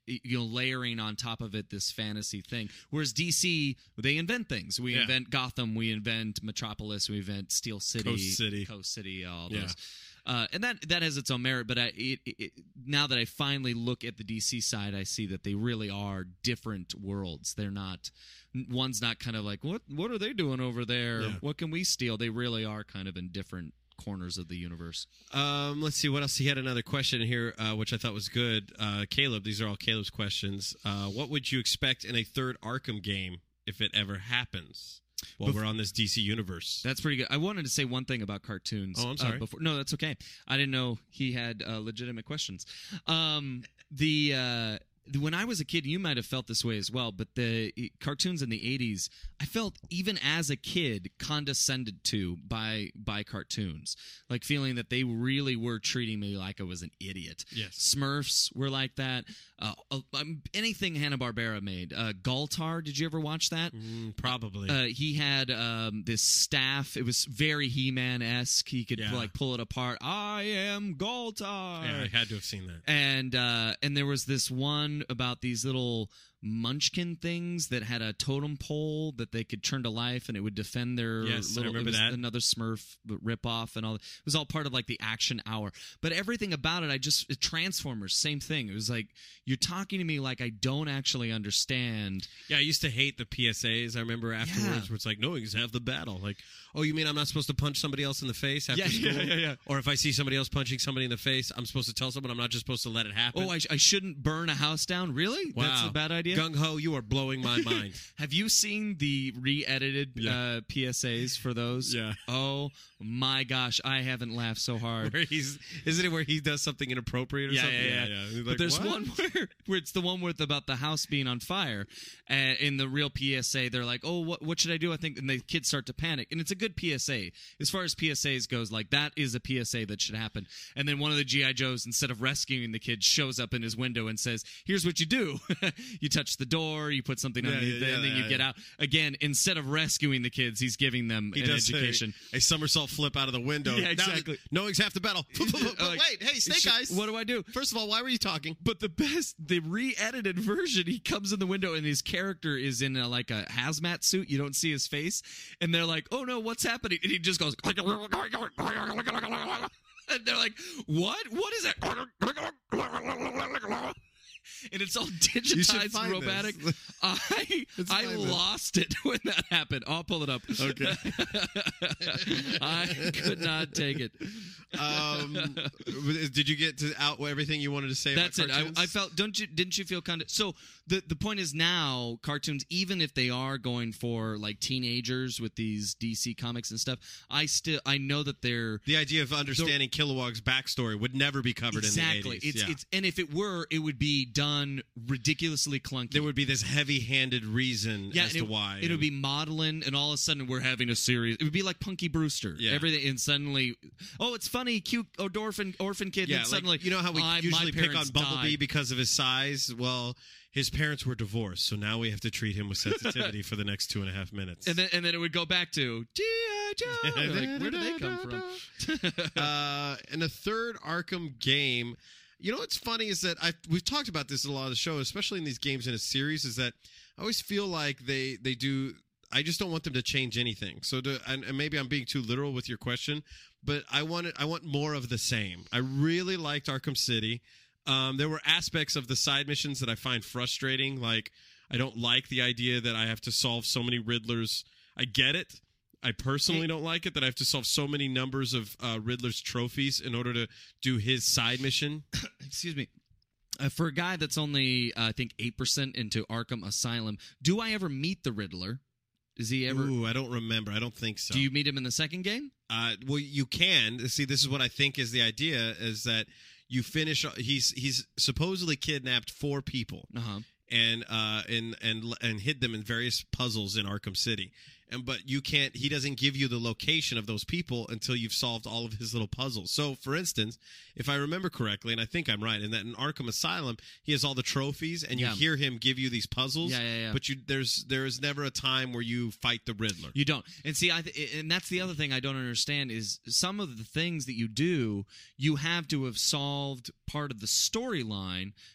[SPEAKER 3] you know, layering on top of it this fantasy thing. Whereas D C, they invent things. We
[SPEAKER 2] Yeah.
[SPEAKER 3] invent Gotham, we invent Metropolis, we invent Steel City,
[SPEAKER 2] Coast City.
[SPEAKER 3] Coast City, all
[SPEAKER 2] Yeah.
[SPEAKER 3] those. Uh, and that that has its own merit, but I, it, it, now that I finally look at the D C side, I see that they really are different worlds. They're not, one's not kind of like, what what are they doing over there?
[SPEAKER 2] Yeah.
[SPEAKER 3] What can we steal? They really are kind of in different corners of the universe.
[SPEAKER 2] Um, let's see what else. He had another question here, uh, which I thought was good. Uh, Caleb, these are all Caleb's questions. Uh, what would you expect in a third Arkham game if it ever happens? Well,
[SPEAKER 3] Bef-
[SPEAKER 2] we're on this D C universe.
[SPEAKER 3] That's pretty good. I wanted to say one thing about cartoons.
[SPEAKER 2] Oh, I'm
[SPEAKER 3] uh,
[SPEAKER 2] sorry.
[SPEAKER 3] before, no, that's okay. I didn't know he had uh, legitimate questions. Um, the uh, when I was a kid, you might have felt this way as well, but the uh, cartoons in the eighties, I felt even as a kid condescended to by by cartoons, like feeling that they really were treating me like I was an idiot.
[SPEAKER 2] Yes.
[SPEAKER 3] Smurfs were like that. Uh, uh, um, anything Hanna-Barbera made. Uh, Galtar, did you ever watch that?
[SPEAKER 2] Mm, probably.
[SPEAKER 3] Uh, he had um, this staff. It was very He-Man-esque. He could
[SPEAKER 2] Yeah.
[SPEAKER 3] like pull it apart. I am Galtar.
[SPEAKER 2] yeah, I had to have seen that.
[SPEAKER 3] And uh, and there was this one about these little munchkin things that had a totem pole that they could turn to life, and it would defend their
[SPEAKER 2] Yes, I
[SPEAKER 3] little.
[SPEAKER 2] remember
[SPEAKER 3] it was
[SPEAKER 2] that.
[SPEAKER 3] Another Smurf ripoff and all. It was all part of like the action hour. But everything about it, I just Transformers, same thing. It was like you're talking to me like I don't actually understand.
[SPEAKER 2] Yeah, I used to hate the P S As. I remember afterwards
[SPEAKER 3] Yeah.
[SPEAKER 2] where it's like, no, you have the battle. Like, oh, you mean I'm not supposed to punch somebody else in the face after
[SPEAKER 3] Yeah,
[SPEAKER 2] school?
[SPEAKER 3] yeah, yeah, yeah.
[SPEAKER 2] Or if I see somebody else punching somebody in the face, I'm supposed to tell someone I'm not just supposed to let it happen?
[SPEAKER 3] Oh, I, sh- I shouldn't burn a house down. Really?
[SPEAKER 2] wow.
[SPEAKER 3] That's a bad idea.
[SPEAKER 2] Gung-ho, you are blowing my mind.
[SPEAKER 3] Have you seen the re-edited
[SPEAKER 2] Yeah.
[SPEAKER 3] uh, P S As for those?
[SPEAKER 2] Yeah.
[SPEAKER 3] Oh my gosh, I haven't laughed so hard.
[SPEAKER 2] Where he's, isn't it where he does something inappropriate or
[SPEAKER 3] Yeah,
[SPEAKER 2] something?
[SPEAKER 3] yeah, yeah.
[SPEAKER 2] He's like,
[SPEAKER 3] But there's
[SPEAKER 2] what?
[SPEAKER 3] one where, where it's the one with about the house being on fire. And in the real P S A, they're like, "Oh, what what should I do?" I think, and the kids start to panic. And it's a good P S A as far as P S As goes. Like that is a P S A that should happen. And then one of the G I Joes, instead of rescuing the kid, shows up in his window and says, "Here's what you do: you touch the door, you put something
[SPEAKER 2] Yeah,
[SPEAKER 3] underneath
[SPEAKER 2] yeah,
[SPEAKER 3] it, and then
[SPEAKER 2] yeah,
[SPEAKER 3] you get
[SPEAKER 2] yeah.
[SPEAKER 3] out." Again, instead of rescuing the kids, he's giving them
[SPEAKER 2] He
[SPEAKER 3] an
[SPEAKER 2] does
[SPEAKER 3] education.
[SPEAKER 2] A, a somersault flip out of the window.
[SPEAKER 3] Yeah,
[SPEAKER 2] Now,
[SPEAKER 3] exactly.
[SPEAKER 2] knowing's half the battle. But
[SPEAKER 3] Like,
[SPEAKER 2] wait, hey, Snake
[SPEAKER 3] sh-
[SPEAKER 2] Eyes.
[SPEAKER 3] What do I do?
[SPEAKER 2] First of all, why were you talking?
[SPEAKER 3] But the best, the re-edited version, he comes in the window and his character is in a, like a hazmat suit. You don't see his face, and they're like, "Oh no, what's happening?" And he just goes, and they're like, "What? What is that?" And it's all digitized
[SPEAKER 2] find
[SPEAKER 3] robotic.
[SPEAKER 2] this.
[SPEAKER 3] I
[SPEAKER 2] Let's
[SPEAKER 3] I
[SPEAKER 2] find this.
[SPEAKER 3] lost it when that happened. I'll pull it up.
[SPEAKER 2] Okay.
[SPEAKER 3] I could not take it.
[SPEAKER 2] Um, did you get to out everything you wanted to say?
[SPEAKER 3] That's
[SPEAKER 2] about
[SPEAKER 3] it. I,
[SPEAKER 2] cartoons?
[SPEAKER 3] I felt. Don't you? Didn't you feel kind of? So the the point is now cartoons, even if they are going for like teenagers with these D C comics and stuff, I still I know that they're
[SPEAKER 2] the idea of understanding Kilowog's backstory would never be covered
[SPEAKER 3] exactly.
[SPEAKER 2] in the eighties.
[SPEAKER 3] It's
[SPEAKER 2] yeah.
[SPEAKER 3] it's and if it were, it would be done ridiculously clunky.
[SPEAKER 2] There would be this heavy-handed reason
[SPEAKER 3] yeah,
[SPEAKER 2] as
[SPEAKER 3] and
[SPEAKER 2] to
[SPEAKER 3] it,
[SPEAKER 2] why.
[SPEAKER 3] it would
[SPEAKER 2] and-
[SPEAKER 3] be modeling, and all of a sudden we're having a series. It would be like Punky Brewster.
[SPEAKER 2] Yeah.
[SPEAKER 3] Everything, and suddenly, oh, it's funny, cute orphan orphan kid.
[SPEAKER 2] yeah,
[SPEAKER 3] and suddenly,
[SPEAKER 2] like, you know how we
[SPEAKER 3] I,
[SPEAKER 2] usually
[SPEAKER 3] my
[SPEAKER 2] pick on
[SPEAKER 3] parents
[SPEAKER 2] Bumblebee
[SPEAKER 3] died.
[SPEAKER 2] because of his size? Well, his parents were divorced, so now we have to treat him with sensitivity for the next two and a half minutes.
[SPEAKER 3] And then, and then it would go back to G I Joe. Like, where did they come from?
[SPEAKER 2] uh, and a third Arkham game. You know what's funny is that I we've talked about this in a lot of the show, especially in these games in a series, is that I always feel like they they do. I just don't want them to change anything. So, to, and, and maybe I'm being too literal with your question, but I want it, I want more of the same. I really liked Arkham City. Um, there were aspects of the side missions that I find frustrating. Like, I don't like the idea that I have to solve so many Riddlers. I get it. I personally don't like it that I have to solve so many numbers of uh, Riddler's trophies in order to do his side mission.
[SPEAKER 3] Excuse me. Uh, for a guy that's only, uh, I think, eight percent into Arkham Asylum, do I ever meet the Riddler? Is he ever?
[SPEAKER 2] Ooh, I don't remember. I don't think so.
[SPEAKER 3] Do you meet him in the second game?
[SPEAKER 2] Uh, well, you can. See, this is what I think is the idea, is that you finish. He's he's supposedly kidnapped four people.
[SPEAKER 3] Uh-huh.
[SPEAKER 2] And uh and and and hid them in various puzzles in Arkham City. And but you can't he doesn't give you the location of those people until you've solved all of his little puzzles. So for instance, if I remember correctly, and I think I'm right, in that in Arkham Asylum, he has all the trophies and you
[SPEAKER 3] Yeah.
[SPEAKER 2] hear him give you these puzzles.
[SPEAKER 3] Yeah, yeah, yeah.
[SPEAKER 2] But you there's there is never a time where you fight the Riddler.
[SPEAKER 3] You don't. And see, I th- and that's the other thing I don't understand is some of the things that you do, you have to have solved part of the storyline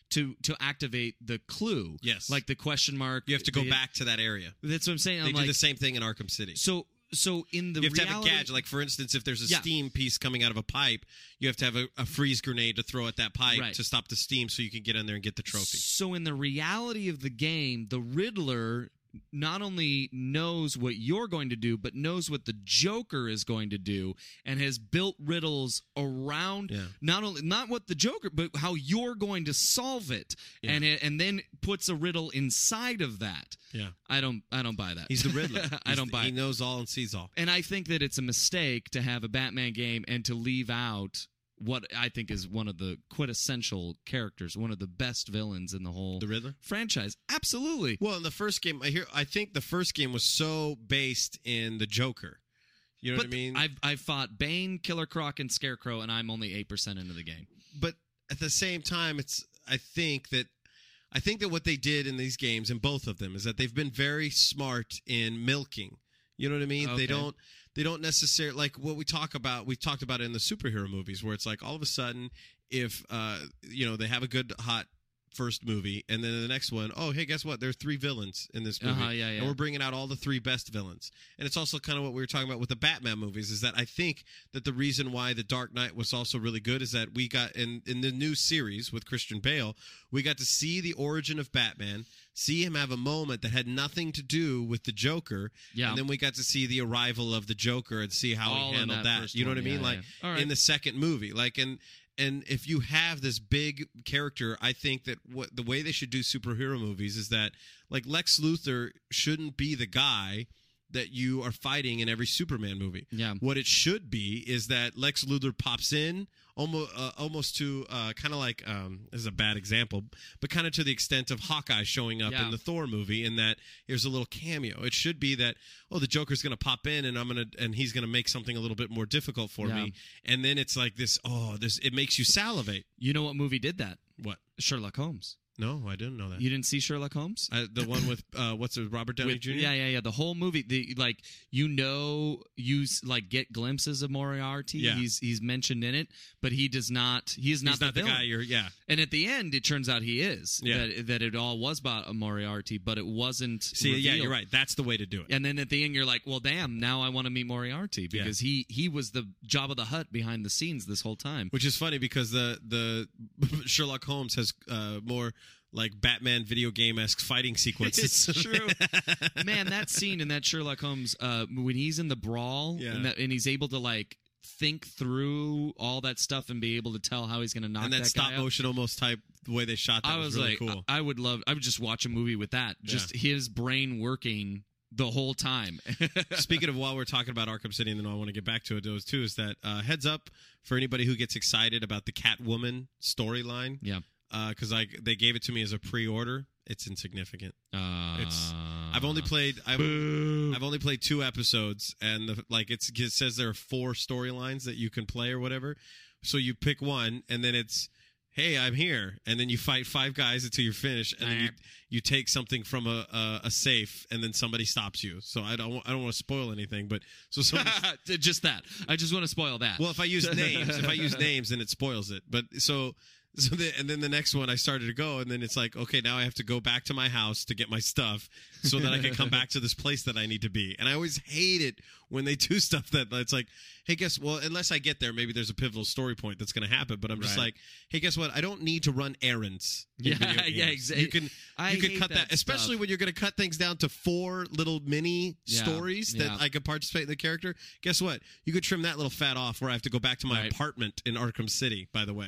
[SPEAKER 3] to to activate the clue.
[SPEAKER 2] Yes.
[SPEAKER 3] Like the question mark.
[SPEAKER 2] You have to go
[SPEAKER 3] the-
[SPEAKER 2] back to that area.
[SPEAKER 3] That's what I'm saying.
[SPEAKER 2] They
[SPEAKER 3] I'm
[SPEAKER 2] do
[SPEAKER 3] like,
[SPEAKER 2] the same thing in Arkham City.
[SPEAKER 3] So so in the
[SPEAKER 2] you have
[SPEAKER 3] reality,
[SPEAKER 2] to have a gadget. Like, for instance, if there's a
[SPEAKER 3] Yeah.
[SPEAKER 2] steam piece coming out of a pipe, you have to have a, a freeze grenade to throw at that pipe
[SPEAKER 3] Right.
[SPEAKER 2] to stop the steam so you can get in there and get the trophy.
[SPEAKER 3] So in the reality of the game, the Riddler not only knows what you're going to do, but knows what the Joker is going to do, and has built riddles around
[SPEAKER 2] Yeah.
[SPEAKER 3] not only not what the Joker, but how you're going to solve it,
[SPEAKER 2] Yeah.
[SPEAKER 3] and it, and then puts a riddle inside of that.
[SPEAKER 2] Yeah.
[SPEAKER 3] I don't I don't buy that.
[SPEAKER 2] He's the Riddler.
[SPEAKER 3] I
[SPEAKER 2] He's
[SPEAKER 3] don't
[SPEAKER 2] the-
[SPEAKER 3] buy
[SPEAKER 2] He
[SPEAKER 3] it.
[SPEAKER 2] knows all and sees all.
[SPEAKER 3] And I think that it's a mistake to have a Batman game and to leave out what I think is one of the quintessential characters, one of the best villains in the whole
[SPEAKER 2] The Riddler?
[SPEAKER 3] franchise. Absolutely.
[SPEAKER 2] Well, in the first game, I hear. I think the first game was so based in the Joker. You know
[SPEAKER 3] but
[SPEAKER 2] what I mean?
[SPEAKER 3] I've I've fought Bane, Killer Croc, and Scarecrow, and I'm only eight percent into the game.
[SPEAKER 2] But at the same time, it's. I think that. I think that what they did in these games, in both of them, is that they've been very smart in milking. You know what I mean?
[SPEAKER 3] Okay.
[SPEAKER 2] They don't. They don't necessarily like what we talk about. We've talked about it in the superhero movies, where it's like all of a sudden, if uh, you know, they have a good hot first movie, and then in the next one, oh hey, guess what? There are three villains in this movie,
[SPEAKER 3] Uh-huh, yeah, yeah.
[SPEAKER 2] and we're bringing out all the three best villains. And it's also kind of what we were talking about with the Batman movies. Is that I think that the reason why the Dark Knight was also really good is that we got in in the new series with Christian Bale, we got to see the origin of Batman. See him have a moment that had nothing to do with the Joker,
[SPEAKER 3] Yeah.
[SPEAKER 2] and then we got to see the arrival of the Joker and see how
[SPEAKER 3] All
[SPEAKER 2] he
[SPEAKER 3] in
[SPEAKER 2] handled
[SPEAKER 3] that
[SPEAKER 2] that.
[SPEAKER 3] first
[SPEAKER 2] You know
[SPEAKER 3] one,
[SPEAKER 2] what I mean?
[SPEAKER 3] yeah,
[SPEAKER 2] Like
[SPEAKER 3] yeah. All right.
[SPEAKER 2] in the second movie, like and and if you have this big character, I think that what the way they should do superhero movies is that like Lex Luthor shouldn't be the guy that you are fighting in every Superman movie.
[SPEAKER 3] Yeah.
[SPEAKER 2] What it should be is that Lex Luthor pops in almost uh, almost to uh, kind of like um, this is a bad example, but kind of to the extent of Hawkeye showing up
[SPEAKER 3] Yeah.
[SPEAKER 2] in the Thor movie, in that here's a little cameo. It should be that oh the Joker's going to pop in and I'm going to and he's going to make something a little bit more difficult for
[SPEAKER 3] Yeah.
[SPEAKER 2] me, and then it's like this oh this it makes you salivate.
[SPEAKER 3] You know what movie did that?
[SPEAKER 2] What?
[SPEAKER 3] Sherlock Holmes.
[SPEAKER 2] No, I didn't know that.
[SPEAKER 3] You didn't see Sherlock Holmes?
[SPEAKER 2] Uh, the one with uh, what's it, Robert Downey
[SPEAKER 3] With-
[SPEAKER 2] Junior
[SPEAKER 3] Yeah, yeah, yeah. The whole movie, the like, you know, you s- like get glimpses of Moriarty.
[SPEAKER 2] Yeah.
[SPEAKER 3] He's he's mentioned in it, but he does not. He is not
[SPEAKER 2] He's
[SPEAKER 3] the
[SPEAKER 2] not the
[SPEAKER 3] villain.
[SPEAKER 2] guy you're. Yeah,
[SPEAKER 3] And at the end, it turns out he is.
[SPEAKER 2] Yeah.
[SPEAKER 3] That that it all was about a Moriarty, but it wasn't.
[SPEAKER 2] see, yeah,
[SPEAKER 3] revealed.
[SPEAKER 2] you're right. That's the way to do it.
[SPEAKER 3] And then at the end, you're like, well, damn, now I want to meet Moriarty because he he was the Jabba the Hutt behind the scenes this whole time.
[SPEAKER 2] Which is funny because the the Sherlock Holmes has uh, more like Batman video game esque fighting sequences.
[SPEAKER 3] It's true. Man, that scene in that Sherlock Holmes, uh, when he's in the brawl
[SPEAKER 2] Yeah.
[SPEAKER 3] and, that, and he's able to like think through all that stuff and be able to tell how he's going to knock
[SPEAKER 2] and that,
[SPEAKER 3] that
[SPEAKER 2] stop
[SPEAKER 3] guy out.
[SPEAKER 2] motion almost type the way they shot that
[SPEAKER 3] I
[SPEAKER 2] was,
[SPEAKER 3] was
[SPEAKER 2] really
[SPEAKER 3] like,
[SPEAKER 2] cool.
[SPEAKER 3] I, I would love, I would just watch a movie with that. Just his brain working the whole time.
[SPEAKER 2] Speaking of, while we're talking about Arkham City, and then I want to get back to it, those too, is that uh, heads up for anybody who gets excited about the Catwoman storyline.
[SPEAKER 3] Yeah.
[SPEAKER 2] Because I they gave it to me as a pre-order. It's insignificant.
[SPEAKER 3] Uh,
[SPEAKER 2] It's I've only played I've, I've only played two episodes, and the, like it's, it says there are four storylines that you can play or whatever. So you pick one, and then it's hey, I'm here, and then you fight five guys until you're finished, and then you you take something from a, a a safe, and then somebody stops you. So I don't I don't want to spoil anything, but so somebody,
[SPEAKER 3] just that. I just want to spoil that.
[SPEAKER 2] well, if I use names, if I use names, then it spoils it. But so. So the, and then the next one I started to go, and then it's like, okay, now I have to go back to my house to get my stuff so that I can come back to this place that I need to be. And I always hate it when they do stuff that it's like, hey, guess well, unless I get there, maybe there's a pivotal story point that's going to happen. But I'm just
[SPEAKER 3] Right.
[SPEAKER 2] like, hey, guess what? I don't need to run errands. in
[SPEAKER 3] Yeah,
[SPEAKER 2] video
[SPEAKER 3] yeah,
[SPEAKER 2] games.
[SPEAKER 3] exactly.
[SPEAKER 2] You can
[SPEAKER 3] I
[SPEAKER 2] you can
[SPEAKER 3] hate
[SPEAKER 2] cut that,
[SPEAKER 3] that
[SPEAKER 2] especially
[SPEAKER 3] stuff.
[SPEAKER 2] when you're going to cut things down to four little mini
[SPEAKER 3] Yeah,
[SPEAKER 2] stories that
[SPEAKER 3] yeah.
[SPEAKER 2] I can participate in the character. Guess what? You could trim that little fat off where I have to go back to my
[SPEAKER 3] Right.
[SPEAKER 2] apartment in Arkham City. By the way.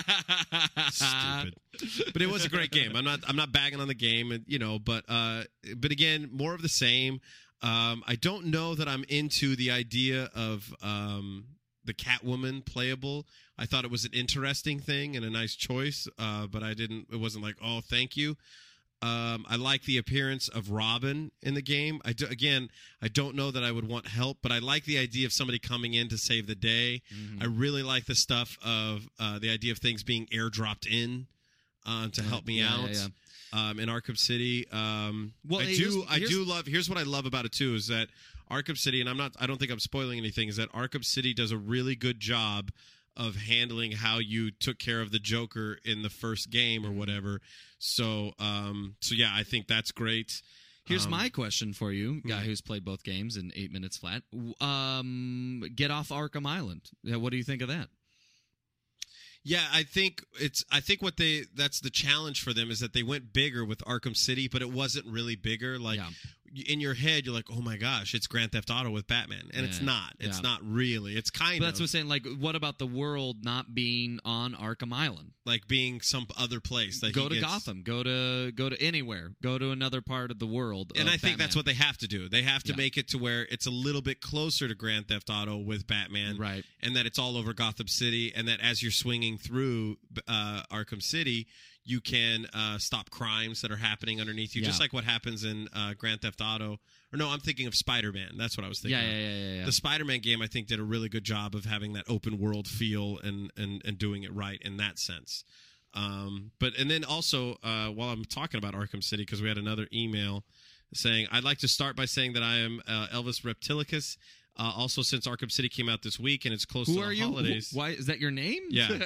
[SPEAKER 2] Stupid. But it was a great game. I'm not I'm not bagging on the game, and you know, but uh but again, more of the same. Um I don't know that I'm into the idea of um the Catwoman playable. I thought it was an interesting thing and a nice choice, uh but I didn't it wasn't like, "Oh, thank you." Um, I like the appearance of Robin in the game. I do, again, I don't know that I would want help, but I like the idea of somebody coming in to save the day.
[SPEAKER 3] Mm-hmm.
[SPEAKER 2] I really like the stuff of uh, the idea of things being airdropped in uh, to help me
[SPEAKER 3] Yeah,
[SPEAKER 2] out
[SPEAKER 3] yeah,
[SPEAKER 2] Um, in Arkham City. Um,
[SPEAKER 3] Well,
[SPEAKER 2] I
[SPEAKER 3] here's-
[SPEAKER 2] do, I
[SPEAKER 3] here's-
[SPEAKER 2] do love. Here's what I love about it too: is that Arkham City, and I'm not. I don't think I'm spoiling anything. Is that Arkham City does a really good job of handling how you took care of the Joker in the first game or whatever. So, um, so yeah, I think that's great.
[SPEAKER 3] Here's
[SPEAKER 2] um,
[SPEAKER 3] my question for you, guy
[SPEAKER 2] yeah.
[SPEAKER 3] who's played both games in eight minutes flat. Um, get off Arkham Island. Yeah, what do you think of that?
[SPEAKER 2] Yeah, I think it's. I think what they that's the challenge for them is that they went bigger with Arkham City, but it wasn't really bigger. Like
[SPEAKER 3] Yeah.
[SPEAKER 2] in your head, you're like, oh my gosh, it's Grand Theft Auto with Batman, and
[SPEAKER 3] Yeah,
[SPEAKER 2] it's not. It's
[SPEAKER 3] yeah.
[SPEAKER 2] not really. It's kind
[SPEAKER 3] But
[SPEAKER 2] of
[SPEAKER 3] that's what I'm saying. Like, what about the world not being on Arkham Island?
[SPEAKER 2] like being some other place. That
[SPEAKER 3] Go
[SPEAKER 2] he
[SPEAKER 3] to
[SPEAKER 2] gets,
[SPEAKER 3] Gotham. Go to go to anywhere. Go to another part of the world.
[SPEAKER 2] And
[SPEAKER 3] of
[SPEAKER 2] I think that's
[SPEAKER 3] Batman.
[SPEAKER 2] what they have to do. They have to
[SPEAKER 3] Yeah.
[SPEAKER 2] make it to where it's a little bit closer to Grand Theft Auto with Batman,
[SPEAKER 3] Right.
[SPEAKER 2] and that it's all over Gotham City, and that as you're swinging through uh, Arkham City, you can uh, stop crimes that are happening underneath you,
[SPEAKER 3] Yeah.
[SPEAKER 2] just like what happens in uh, Grand Theft Auto. Or no, I'm thinking of Spider-Man. That's what I was thinking
[SPEAKER 3] Yeah,
[SPEAKER 2] of.
[SPEAKER 3] yeah, yeah, yeah, yeah.
[SPEAKER 2] The Spider-Man game, I think, did a really good job of having that open world feel and and, and doing it right in that sense. Um, but and then also, uh, while I'm talking about Arkham City, because we had another email saying, I'd like to start by saying that I am uh, Elvis Reptilicus. Uh, also, since Arkham City came out this week and it's close
[SPEAKER 3] Who
[SPEAKER 2] to
[SPEAKER 3] are
[SPEAKER 2] the
[SPEAKER 3] you?
[SPEAKER 2] holidays,
[SPEAKER 3] Why is that your name?
[SPEAKER 2] Yeah.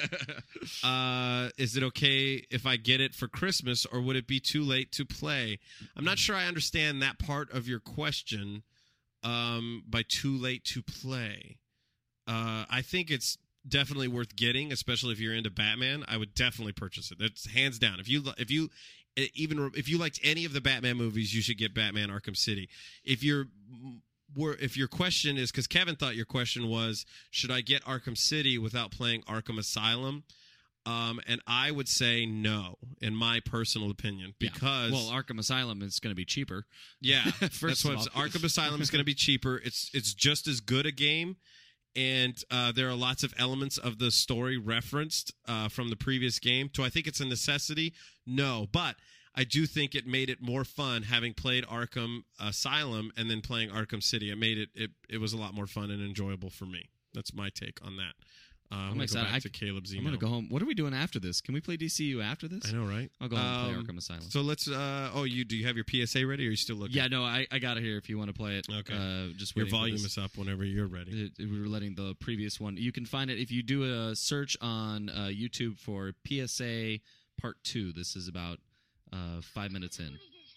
[SPEAKER 2] uh, is it okay if I get it for Christmas, or would it be too late to play? I'm not sure I understand that part of your question. Um, by too late to play, uh, I think it's definitely worth getting, especially if you're into Batman. I would definitely purchase it. It's hands down. If you if you even if you liked any of the Batman movies, you should get Batman Arkham City. If you're if your question is, because Kevin thought your question was, should I get Arkham City without playing Arkham Asylum? Um, and I would say no, in my personal opinion, because
[SPEAKER 3] Yeah. Well, Arkham Asylum is going to be cheaper.
[SPEAKER 2] yeah,
[SPEAKER 3] First
[SPEAKER 2] that's what
[SPEAKER 3] of
[SPEAKER 2] I'm- Arkham Asylum is going to be cheaper. It's it's just as good a game, and uh, there are lots of elements of the story referenced uh, from the previous game. Do I think it's a necessity? No, but I do think it made it more fun having played Arkham Asylum and then playing Arkham City. It made it it, it was a lot more fun and enjoyable for me. That's my take on that. Uh, I'm,
[SPEAKER 3] I'm
[SPEAKER 2] going to go
[SPEAKER 3] excited.
[SPEAKER 2] back
[SPEAKER 3] I-
[SPEAKER 2] to Caleb's
[SPEAKER 3] I'm
[SPEAKER 2] email.
[SPEAKER 3] going to go home. What are we doing after this? Can we play D C U after this?
[SPEAKER 2] I know, right?
[SPEAKER 3] I'll go home and
[SPEAKER 2] Um,
[SPEAKER 3] play Arkham Asylum.
[SPEAKER 2] So let's. Uh, oh, you do you have your P S A ready, or are you still looking?
[SPEAKER 3] Yeah, no, I, I got it here if you want to play it.
[SPEAKER 2] Okay.
[SPEAKER 3] Uh, just
[SPEAKER 2] Your
[SPEAKER 3] waiting for
[SPEAKER 2] volume
[SPEAKER 3] this.
[SPEAKER 2] is up whenever you're ready.
[SPEAKER 3] It- we were letting the previous one. You can find it if you do a search on uh, YouTube for P S A Part Two. This is about uh, five minutes in.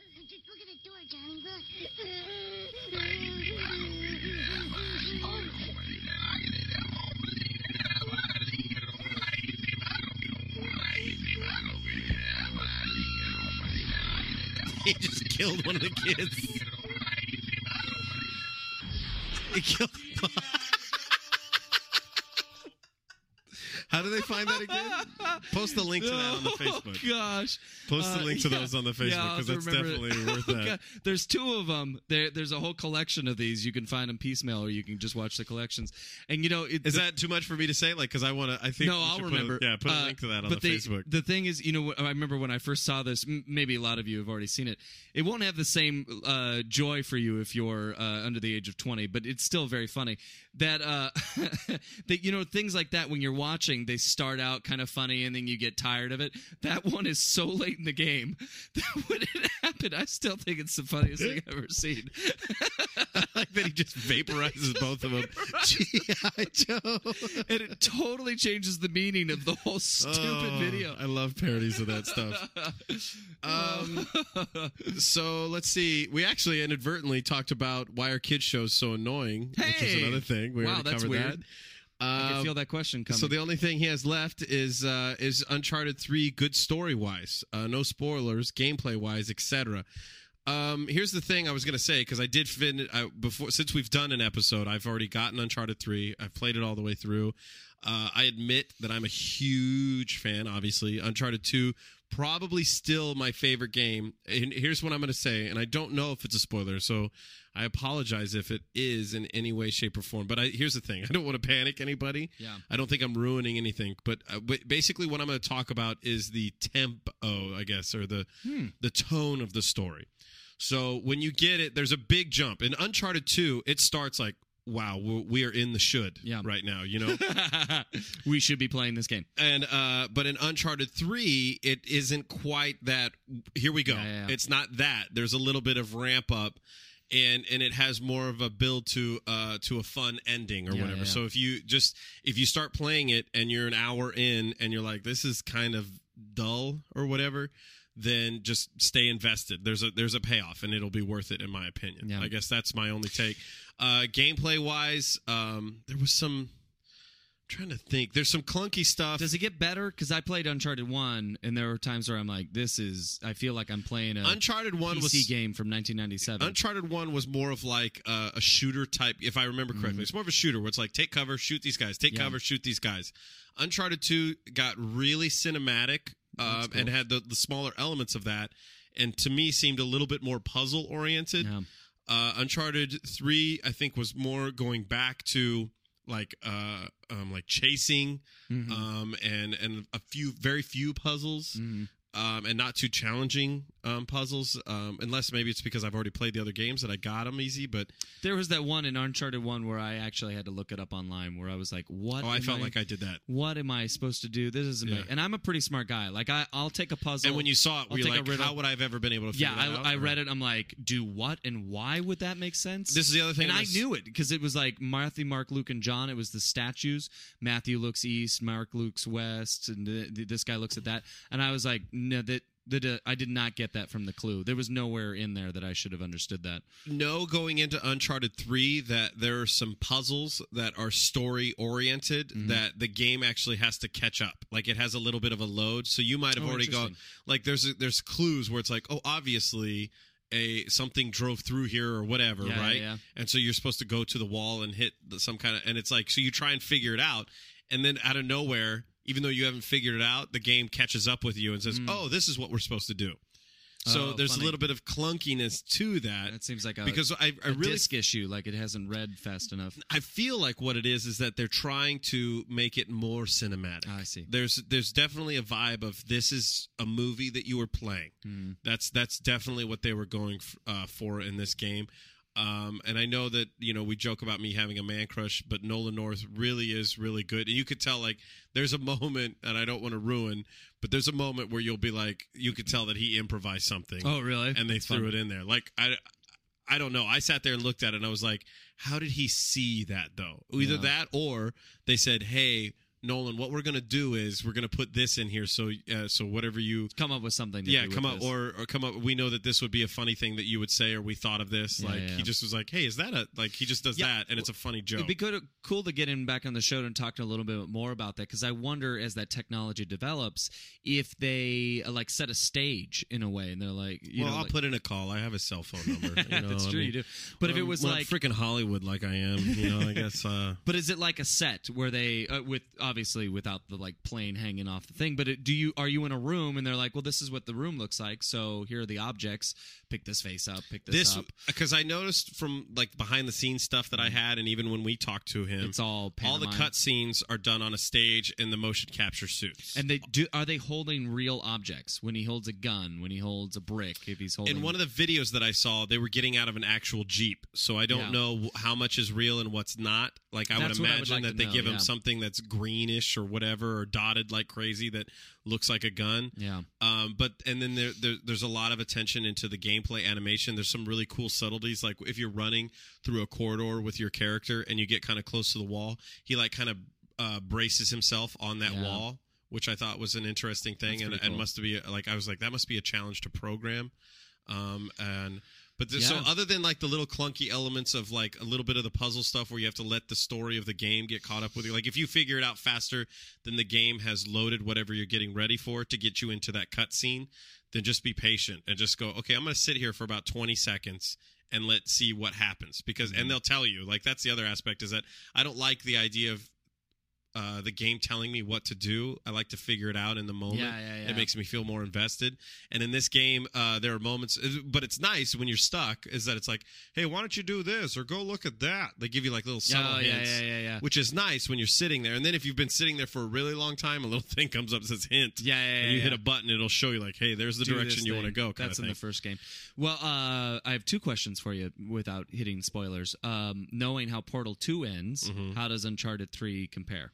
[SPEAKER 2] He just killed one of the kids. He killed. How do they find that again? Post the link to that on the Facebook.
[SPEAKER 3] Oh gosh!
[SPEAKER 2] Post the
[SPEAKER 3] Uh,
[SPEAKER 2] link to
[SPEAKER 3] yeah.
[SPEAKER 2] those on the
[SPEAKER 3] Yeah,
[SPEAKER 2] Facebook,
[SPEAKER 3] I'll
[SPEAKER 2] because
[SPEAKER 3] have
[SPEAKER 2] that's
[SPEAKER 3] to remember
[SPEAKER 2] definitely
[SPEAKER 3] it.
[SPEAKER 2] worth
[SPEAKER 3] Oh,
[SPEAKER 2] that.
[SPEAKER 3] God. There's two of them. There, there's a whole collection of these. You can find them piecemeal, or you can just watch the collections. And you know, it,
[SPEAKER 2] Is
[SPEAKER 3] the-
[SPEAKER 2] that too much for me to say? Like, because I want to. I think
[SPEAKER 3] no,
[SPEAKER 2] we
[SPEAKER 3] I'll
[SPEAKER 2] should
[SPEAKER 3] remember.
[SPEAKER 2] Put a, yeah, put a
[SPEAKER 3] Uh,
[SPEAKER 2] link to that on
[SPEAKER 3] but
[SPEAKER 2] the
[SPEAKER 3] they-
[SPEAKER 2] Facebook.
[SPEAKER 3] The thing is, you know, I remember when I first saw this. M- maybe a lot of you have already seen it. It won't have the same uh, joy for you if you're uh, under the age of twenty, but it's still very funny. That uh, that you know, things like that when you're watching, they start out kind of funny and then you get tired of it. That one is so late in the game that when it happened, I still think it's the funniest thing I've ever seen.
[SPEAKER 2] I like that he just vaporizes both of them. G I. Joe.
[SPEAKER 3] And it totally changes the meaning of the whole stupid
[SPEAKER 2] Oh,
[SPEAKER 3] video.
[SPEAKER 2] I love parodies of that stuff. Um, so let's see. We actually inadvertently talked about why are kids shows so annoying, which is
[SPEAKER 3] Hey!
[SPEAKER 2] another thing. We
[SPEAKER 3] Wow,
[SPEAKER 2] already
[SPEAKER 3] that's
[SPEAKER 2] covered
[SPEAKER 3] weird.
[SPEAKER 2] that.
[SPEAKER 3] I can
[SPEAKER 2] Uh,
[SPEAKER 3] feel that question coming.
[SPEAKER 2] So the only thing he has left is uh, is Uncharted three, good story wise, uh, no spoilers, gameplay wise, et cetera. Um, here's the thing I was gonna say, because I did fin I, before since we've done an episode, I've already gotten Uncharted three. I've played it all the way through. Uh, I admit that I'm a huge fan. Obviously, Uncharted two, probably still my favorite game. And here's what I'm gonna say, and I don't know if it's a spoiler, so I apologize if it is in any way, shape, or form. But I, here's the thing: I don't want to panic anybody.
[SPEAKER 3] Yeah.
[SPEAKER 2] I don't think I'm ruining anything. But uh, b- basically, what I'm going to talk about is the tempo, I guess, or the
[SPEAKER 3] Hmm.
[SPEAKER 2] the tone of the story. So when you get it, there's a big jump. In Uncharted two, it starts like, wow, we're, we are in the should
[SPEAKER 3] Yeah.
[SPEAKER 2] right now, you know?
[SPEAKER 3] we should be playing this game.
[SPEAKER 2] And uh, but in Uncharted three, it isn't quite that. Here we go.
[SPEAKER 3] Yeah, yeah, yeah.
[SPEAKER 2] It's not that. There's a little bit of ramp up, and and it has more of a build to uh to a fun ending or
[SPEAKER 3] Yeah,
[SPEAKER 2] whatever.
[SPEAKER 3] yeah.
[SPEAKER 2] So if you just if you start playing it and you're an hour in and you're like, this is kind of dull or whatever, then just stay invested. There's a there's a payoff, and it'll be worth it, in my opinion.
[SPEAKER 3] Yeah.
[SPEAKER 2] I guess that's my only take. Uh, gameplay wise, um, there was some. I'm trying to think. There's some clunky stuff.
[SPEAKER 3] Does it get better? Because I played Uncharted one, and there were times where I'm like, "This is." I feel like I'm playing a
[SPEAKER 2] Uncharted one
[SPEAKER 3] P C
[SPEAKER 2] was
[SPEAKER 3] game from nineteen ninety-seven.
[SPEAKER 2] Uncharted one was more of like uh, a shooter type, if I remember correctly.
[SPEAKER 3] Mm.
[SPEAKER 2] It's more of a shooter where it's like, take cover, shoot these guys, take
[SPEAKER 3] Yeah.
[SPEAKER 2] cover, shoot these guys. Uncharted two got really cinematic uh,
[SPEAKER 3] cool.
[SPEAKER 2] and had the, the smaller elements of that, and to me seemed a little bit more puzzle oriented.
[SPEAKER 3] Yeah.
[SPEAKER 2] Uh, Uncharted three, I think, was more going back to like uh, um, like chasing
[SPEAKER 3] Mhm.
[SPEAKER 2] um, and and a few very few puzzles.
[SPEAKER 3] Mhm.
[SPEAKER 2] Um, and not too challenging um, puzzles, um, unless maybe it's because I've already played the other games that I got them easy. But
[SPEAKER 3] There was that one in Uncharted one where I actually had to look it up online, where I was like, "What?"
[SPEAKER 2] oh, I
[SPEAKER 3] am
[SPEAKER 2] felt like I did that.
[SPEAKER 3] What am I supposed to do? This isn't.
[SPEAKER 2] Yeah.
[SPEAKER 3] my- And I'm a pretty smart guy. Like I, I'll take a puzzle.
[SPEAKER 2] And when you saw it,
[SPEAKER 3] I'll
[SPEAKER 2] were you
[SPEAKER 3] take a
[SPEAKER 2] like,
[SPEAKER 3] riddle.
[SPEAKER 2] how would I have ever been able to figure
[SPEAKER 3] yeah,
[SPEAKER 2] that out?
[SPEAKER 3] I, I
[SPEAKER 2] Or-
[SPEAKER 3] read it. I'm like, do what and why would that make sense?
[SPEAKER 2] This is the other thing.
[SPEAKER 3] and I
[SPEAKER 2] was-
[SPEAKER 3] knew it because it was like Matthew, Mark, Luke, and John. It was the statues. Matthew looks east, Mark looks west, and th- th- this guy looks at that. And I was like, no, that. That uh, I did not get that from the clue. There was nowhere in there that I should have understood that.
[SPEAKER 2] know going into Uncharted three that there are some puzzles that are story oriented
[SPEAKER 3] Mm-hmm.
[SPEAKER 2] that the game actually has to catch up. Like it has a little bit of a load, so you might have
[SPEAKER 3] Oh,
[SPEAKER 2] already gone.
[SPEAKER 3] interesting.
[SPEAKER 2] Like there's a, there's clues where it's like, oh, obviously a something drove through here or whatever,
[SPEAKER 3] Yeah,
[SPEAKER 2] right?
[SPEAKER 3] yeah, yeah.
[SPEAKER 2] And so you're supposed to go to the wall and hit the, some kind of, and it's like, so you try and figure it out, and then out of nowhere, even though you haven't figured it out, the game catches up with you and says, oh, this is what we're supposed to do. So
[SPEAKER 3] Mm. Oh,
[SPEAKER 2] there's
[SPEAKER 3] funny.
[SPEAKER 2] a little bit of clunkiness to that.
[SPEAKER 3] That seems like a
[SPEAKER 2] because I, I
[SPEAKER 3] a
[SPEAKER 2] really
[SPEAKER 3] disc issue, like it hasn't read fast enough.
[SPEAKER 2] I feel like what it is is that they're trying to make it more cinematic.
[SPEAKER 3] Ah, I see.
[SPEAKER 2] There's there's definitely a vibe of this is a movie that you were playing.
[SPEAKER 3] Hmm.
[SPEAKER 2] That's that's definitely what they were going f- uh, for in this game. Um, and I know that, you know, we joke about me having a man crush, but Nolan North really is really good. And you could tell, like, there's a moment, and I don't want to ruin, but there's a moment where you'll be like, you could tell that he improvised something.
[SPEAKER 3] Oh, really?
[SPEAKER 2] And they
[SPEAKER 3] That's
[SPEAKER 2] threw
[SPEAKER 3] fun.
[SPEAKER 2] it in there. Like, I, I don't know. I sat there and looked at it, and I was like, how did he see that, though? Either
[SPEAKER 3] Yeah.
[SPEAKER 2] that or they said, hey, Nolan, what we're going to do is we're going to put this in here. So, uh, so whatever you...
[SPEAKER 3] Come up with something. To
[SPEAKER 2] Yeah,
[SPEAKER 3] do
[SPEAKER 2] come
[SPEAKER 3] with
[SPEAKER 2] up
[SPEAKER 3] this.
[SPEAKER 2] or or come up. We know that this would be a funny thing that you would say, or we thought of this.
[SPEAKER 3] Yeah,
[SPEAKER 2] like
[SPEAKER 3] yeah,
[SPEAKER 2] he
[SPEAKER 3] yeah.
[SPEAKER 2] just was like, "Hey, is that a like?" He just does
[SPEAKER 3] Yeah,
[SPEAKER 2] that, and it's a funny joke.
[SPEAKER 3] It'd be good, cool to get him back on the show and talk a little bit more about that, because I wonder, as that technology develops, if they uh, like set a stage in a way, and they're like, you
[SPEAKER 2] well,
[SPEAKER 3] know,
[SPEAKER 2] I'll
[SPEAKER 3] like,
[SPEAKER 2] put in a call. I have a cell phone number. You know,
[SPEAKER 3] that's
[SPEAKER 2] I
[SPEAKER 3] true,
[SPEAKER 2] mean,
[SPEAKER 3] you do. But if it
[SPEAKER 2] I'm
[SPEAKER 3] was
[SPEAKER 2] not
[SPEAKER 3] like,
[SPEAKER 2] freaking Hollywood, like I am, you know, I guess. Uh,
[SPEAKER 3] but is it like a set where they, uh, with obviously without the like plane hanging off the thing? But it, do you are you in a room and they're like, well, this is what the room looks like, so here are the objects. Pick this face up. Pick this,
[SPEAKER 2] this
[SPEAKER 3] up.
[SPEAKER 2] because I noticed from like behind the scenes stuff that I had, and even when we talked to him,
[SPEAKER 3] It's all
[SPEAKER 2] all the
[SPEAKER 3] pantomime.
[SPEAKER 2] cut scenes are done on a stage in the motion capture suits.
[SPEAKER 3] And they do. Are they holding real objects? When he holds a gun, when he holds a brick, if he's holding.
[SPEAKER 2] In one of the videos that I saw, they were getting out of an actual Jeep. So I don't
[SPEAKER 3] Yeah.
[SPEAKER 2] know how much is real and what's not. Like, I
[SPEAKER 3] That's
[SPEAKER 2] would
[SPEAKER 3] what I would
[SPEAKER 2] imagine
[SPEAKER 3] like
[SPEAKER 2] that
[SPEAKER 3] to
[SPEAKER 2] they
[SPEAKER 3] know,
[SPEAKER 2] give him
[SPEAKER 3] yeah.
[SPEAKER 2] something that's greenish or whatever, or dotted like crazy that looks like a gun.
[SPEAKER 3] Yeah.
[SPEAKER 2] Um, but, and then there, there, there's a lot of attention into the gameplay animation. There's some really cool subtleties. Like, if you're running through a corridor with your character and you get kind of close to the wall, he, like, kind of uh, braces himself on that
[SPEAKER 3] Yeah.
[SPEAKER 2] wall, which I thought was an interesting thing.
[SPEAKER 3] That's
[SPEAKER 2] And,
[SPEAKER 3] pretty
[SPEAKER 2] and
[SPEAKER 3] cool.
[SPEAKER 2] must be, like, I was like, that must be a challenge to program. Um, and but there's,
[SPEAKER 3] Yeah.
[SPEAKER 2] so other than like the little clunky elements of like a little bit of the puzzle stuff where you have to let the story of the game get caught up with you, like if you figure it out faster than the game has loaded whatever you're getting ready for to get you into that cutscene, then just be patient and just go, okay, I'm going to sit here for about twenty seconds and let's see what happens, because
[SPEAKER 3] Mm-hmm.
[SPEAKER 2] and they'll tell you, like, that's the other aspect, is that I don't like the idea of uh, the game telling me what to do. I like to figure it out in the moment.
[SPEAKER 3] Yeah, yeah, yeah.
[SPEAKER 2] It makes me feel more invested. And in this game, uh, there are moments, but it's nice when you're stuck, is that it's like, hey, why don't you do this or go look at that? They give you like little subtle
[SPEAKER 3] Oh, yeah,
[SPEAKER 2] hints,
[SPEAKER 3] yeah, yeah, yeah.
[SPEAKER 2] which is nice when you're sitting there. And then if you've been sitting there for a really long time, a little thing comes up that says hint.
[SPEAKER 3] Yeah, yeah,
[SPEAKER 2] And
[SPEAKER 3] yeah,
[SPEAKER 2] you hit
[SPEAKER 3] yeah.
[SPEAKER 2] a button, it'll show you like, hey, there's the
[SPEAKER 3] Do
[SPEAKER 2] direction
[SPEAKER 3] this
[SPEAKER 2] you want to
[SPEAKER 3] thing.
[SPEAKER 2] go. Kind
[SPEAKER 3] That's
[SPEAKER 2] of
[SPEAKER 3] in
[SPEAKER 2] thing.
[SPEAKER 3] the first game. Well, uh, I have two questions for you without hitting spoilers. Um, knowing how Portal two ends,
[SPEAKER 2] Mm-hmm.
[SPEAKER 3] how does Uncharted three compare?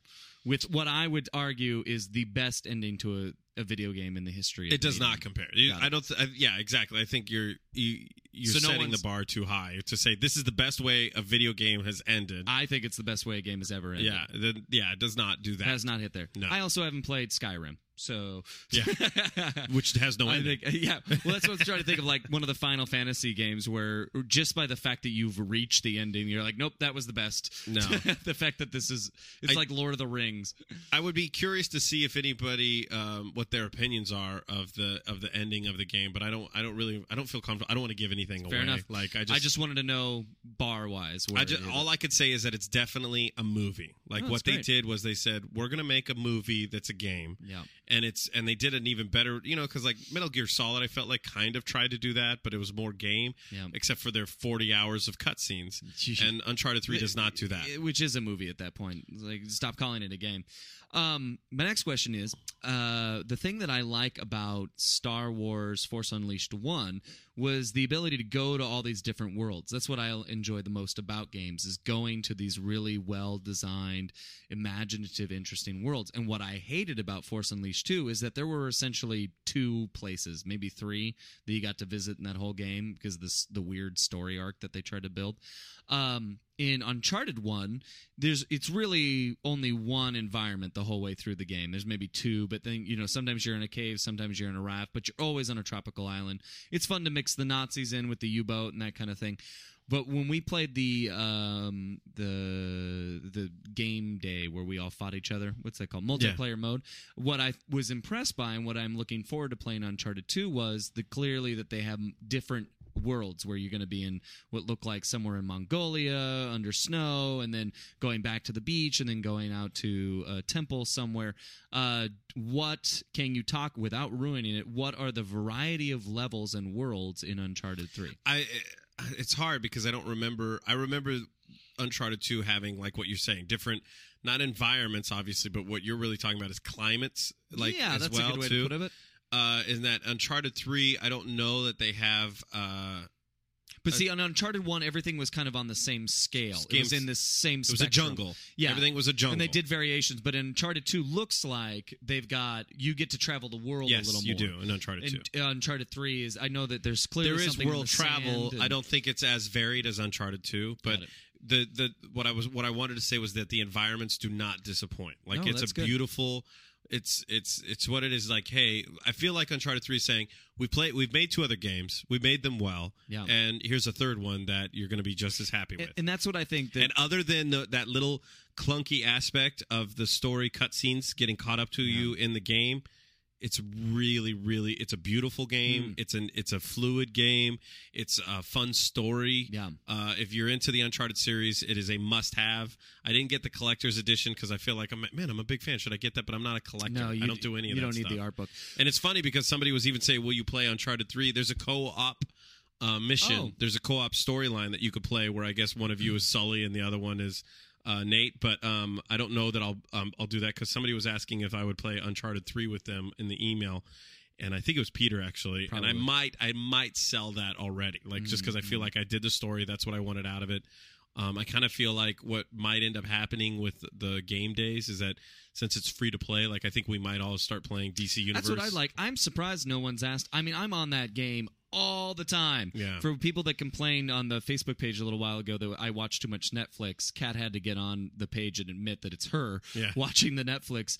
[SPEAKER 3] with what I would argue is the best ending to a, a video game in the history. Of
[SPEAKER 2] it does
[SPEAKER 3] video.
[SPEAKER 2] not compare. You, I don't. Th- I, yeah, exactly. I think you're you, you're
[SPEAKER 3] So no
[SPEAKER 2] setting the
[SPEAKER 3] one's-
[SPEAKER 2] bar too high to say this is the best way a video game has ended.
[SPEAKER 3] I think it's the best way a game has ever ended.
[SPEAKER 2] yeah, the, yeah, it does not do that.
[SPEAKER 3] Has not hit there.
[SPEAKER 2] No.
[SPEAKER 3] I also haven't played Skyrim, so
[SPEAKER 2] Yeah. Which has no
[SPEAKER 3] I
[SPEAKER 2] ending.
[SPEAKER 3] think, yeah. Well, that's what I was trying to think of, like one of the Final Fantasy games where just by the fact that you've reached the ending, you're like, nope, that was the best.
[SPEAKER 2] No.
[SPEAKER 3] The fact that this is, it's
[SPEAKER 2] I-
[SPEAKER 3] like Lord of the Rings.
[SPEAKER 2] I would be curious to see if anybody, um, what their opinions are of the of the ending of the game, but I don't. I don't really. I don't feel comfortable. I don't want to give anything
[SPEAKER 3] Fair
[SPEAKER 2] away.
[SPEAKER 3] enough.
[SPEAKER 2] Like I just.
[SPEAKER 3] I just wanted to know bar wise.
[SPEAKER 2] I just, all I could say is that it's definitely a movie. Like
[SPEAKER 3] Oh,
[SPEAKER 2] what
[SPEAKER 3] that's
[SPEAKER 2] they
[SPEAKER 3] great.
[SPEAKER 2] did was they said we're going to make a movie that's a game,
[SPEAKER 3] Yeah.
[SPEAKER 2] and it's and they did an even better, you know, because like Metal Gear Solid, I felt like kind of tried to do that, but it was more game,
[SPEAKER 3] Yeah.
[SPEAKER 2] except for their forty hours of cutscenes. And Uncharted three does not do that.
[SPEAKER 3] Which is a movie at that point. Like, stop calling it a game. Um, my next question is uh, the thing that I like about Star Wars Force Unleashed one was the ability to go to all these different worlds. That's what I enjoy the most about games, is going to these really well-designed, imaginative, interesting worlds. And what I hated about Force Unleashed two is that there were essentially two places, maybe three, that you got to visit in that whole game because of this, the weird story arc that they tried to build. Um, in Uncharted one, there's it's really only one environment the whole way through the game. There's maybe two, but then, you know, sometimes you're in a cave, sometimes you're in a raft, but you're always on a tropical island. It's fun to mix the Nazis in with the U-boat and that kind of thing. But when we played the um, the the game day where we all fought each other, what's that called? Multiplayer mode. What I was impressed by and what I'm looking forward to playing Uncharted two was the clearly that they have different worlds where you're going to be in what looked like somewhere in Mongolia under snow, and then going back to the beach, and then going out to a temple somewhere. Uh, what can you talk without ruining it? What are the variety of levels and worlds in Uncharted three?
[SPEAKER 2] I it's hard because I don't remember. I remember Uncharted two having, like what you're saying, different, not environments obviously, but what you're really talking about is climates, like
[SPEAKER 3] yeah,
[SPEAKER 2] as
[SPEAKER 3] that's
[SPEAKER 2] well
[SPEAKER 3] a good way
[SPEAKER 2] too.
[SPEAKER 3] to put it.
[SPEAKER 2] Uh, in that Uncharted three, I don't know that they have. Uh,
[SPEAKER 3] But see, on Uncharted one, everything was kind of on the same scale. It was in the same
[SPEAKER 2] It was a
[SPEAKER 3] spectrum.
[SPEAKER 2] jungle.
[SPEAKER 3] Yeah.
[SPEAKER 2] Everything was a jungle.
[SPEAKER 3] And they did variations, but in Uncharted two, looks like they've got, you get to travel the world
[SPEAKER 2] yes,
[SPEAKER 3] a little
[SPEAKER 2] you
[SPEAKER 3] more.
[SPEAKER 2] do in Uncharted two.
[SPEAKER 3] And uh, Uncharted three is, I know that there's clearly
[SPEAKER 2] There is
[SPEAKER 3] something in
[SPEAKER 2] world
[SPEAKER 3] the
[SPEAKER 2] travel.
[SPEAKER 3] sand and-
[SPEAKER 2] I don't think it's as varied as Uncharted two, but
[SPEAKER 3] Got it.
[SPEAKER 2] the the what I was what I wanted to say was that the environments do not disappoint. Like
[SPEAKER 3] No,
[SPEAKER 2] it's
[SPEAKER 3] that's
[SPEAKER 2] a
[SPEAKER 3] good.
[SPEAKER 2] beautiful. It's it's it's what it is. Like, hey, I feel like Uncharted three is saying we play. We've made two other games. We made them well.
[SPEAKER 3] Yeah.
[SPEAKER 2] And here's a third one that you're going to be just as happy with.
[SPEAKER 3] And, and that's what I think that
[SPEAKER 2] And other than the, that little clunky aspect of the story cutscenes getting caught up to you in the game, it's really, really, it's a beautiful game.
[SPEAKER 3] Mm.
[SPEAKER 2] It's an, it's a fluid game. It's a fun story.
[SPEAKER 3] Yeah.
[SPEAKER 2] Uh, if you're into the Uncharted series, it is a must-have. I didn't get the collector's edition because I feel like I'm, man, I'm a big fan. Should I get that? But I'm not a collector.
[SPEAKER 3] no, you,
[SPEAKER 2] I don't do any of
[SPEAKER 3] you
[SPEAKER 2] that
[SPEAKER 3] don't need
[SPEAKER 2] stuff.
[SPEAKER 3] the art book.
[SPEAKER 2] And it's funny because somebody was even saying, will you play Uncharted three? There's a co-op uh, mission.
[SPEAKER 3] Oh.
[SPEAKER 2] There's a co-op storyline that you could play where I guess one of you is Sully and the other one is uh, Nate. But um, I don't know that I'll um, I'll do that because somebody was asking if I would play Uncharted three with them in the email. And I think it was Peter actually,
[SPEAKER 3] Probably.
[SPEAKER 2] and I might I might sell that already, like just because I feel like I did the story. That's what I wanted out of it. Um, I kind of feel like what might end up happening with the game days is that since it's free to play, like I think we might all start playing D C Universe.
[SPEAKER 3] That's what I like. I'm surprised no one's asked. I mean, I'm on that game all the time.
[SPEAKER 2] Yeah.
[SPEAKER 3] For people that complained on the Facebook page a little while ago that I watched too much Netflix, Kat had to get on the page and admit that it's her
[SPEAKER 2] Yeah.
[SPEAKER 3] watching the Netflix.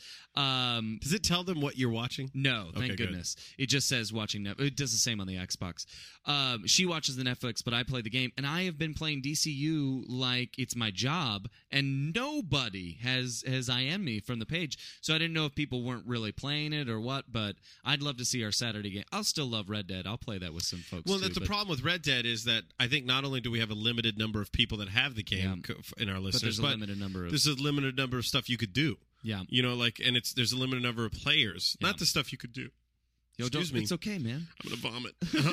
[SPEAKER 3] Um,
[SPEAKER 2] Does it tell them what you're watching?
[SPEAKER 3] no, thank
[SPEAKER 2] Okay, good.
[SPEAKER 3] goodness. It just says watching Netflix. It does the same on the Xbox. Um, she watches the Netflix, but I play the game. And I have been playing D C U like it's my job, and nobody has, has I M'd me from the page. So I didn't know if people weren't really playing it or what, but I'd love to see our Saturday game. I'll still love Red Dead. I'll play that with some folks
[SPEAKER 2] Well,
[SPEAKER 3] too,
[SPEAKER 2] that's the
[SPEAKER 3] but-
[SPEAKER 2] problem with Red Dead is that I think not only do we have a limited number of people that have the game
[SPEAKER 3] Yeah.
[SPEAKER 2] co- in our
[SPEAKER 3] But
[SPEAKER 2] listeners,
[SPEAKER 3] there's a limited number of...
[SPEAKER 2] there's a limited number of stuff you could do.
[SPEAKER 3] Yeah.
[SPEAKER 2] You know, like, and it's there's a limited number of players,
[SPEAKER 3] Yeah.
[SPEAKER 2] not the stuff you could do.
[SPEAKER 3] Yo,
[SPEAKER 2] Excuse
[SPEAKER 3] don't,
[SPEAKER 2] me.
[SPEAKER 3] It's okay, man.
[SPEAKER 2] I'm gonna vomit.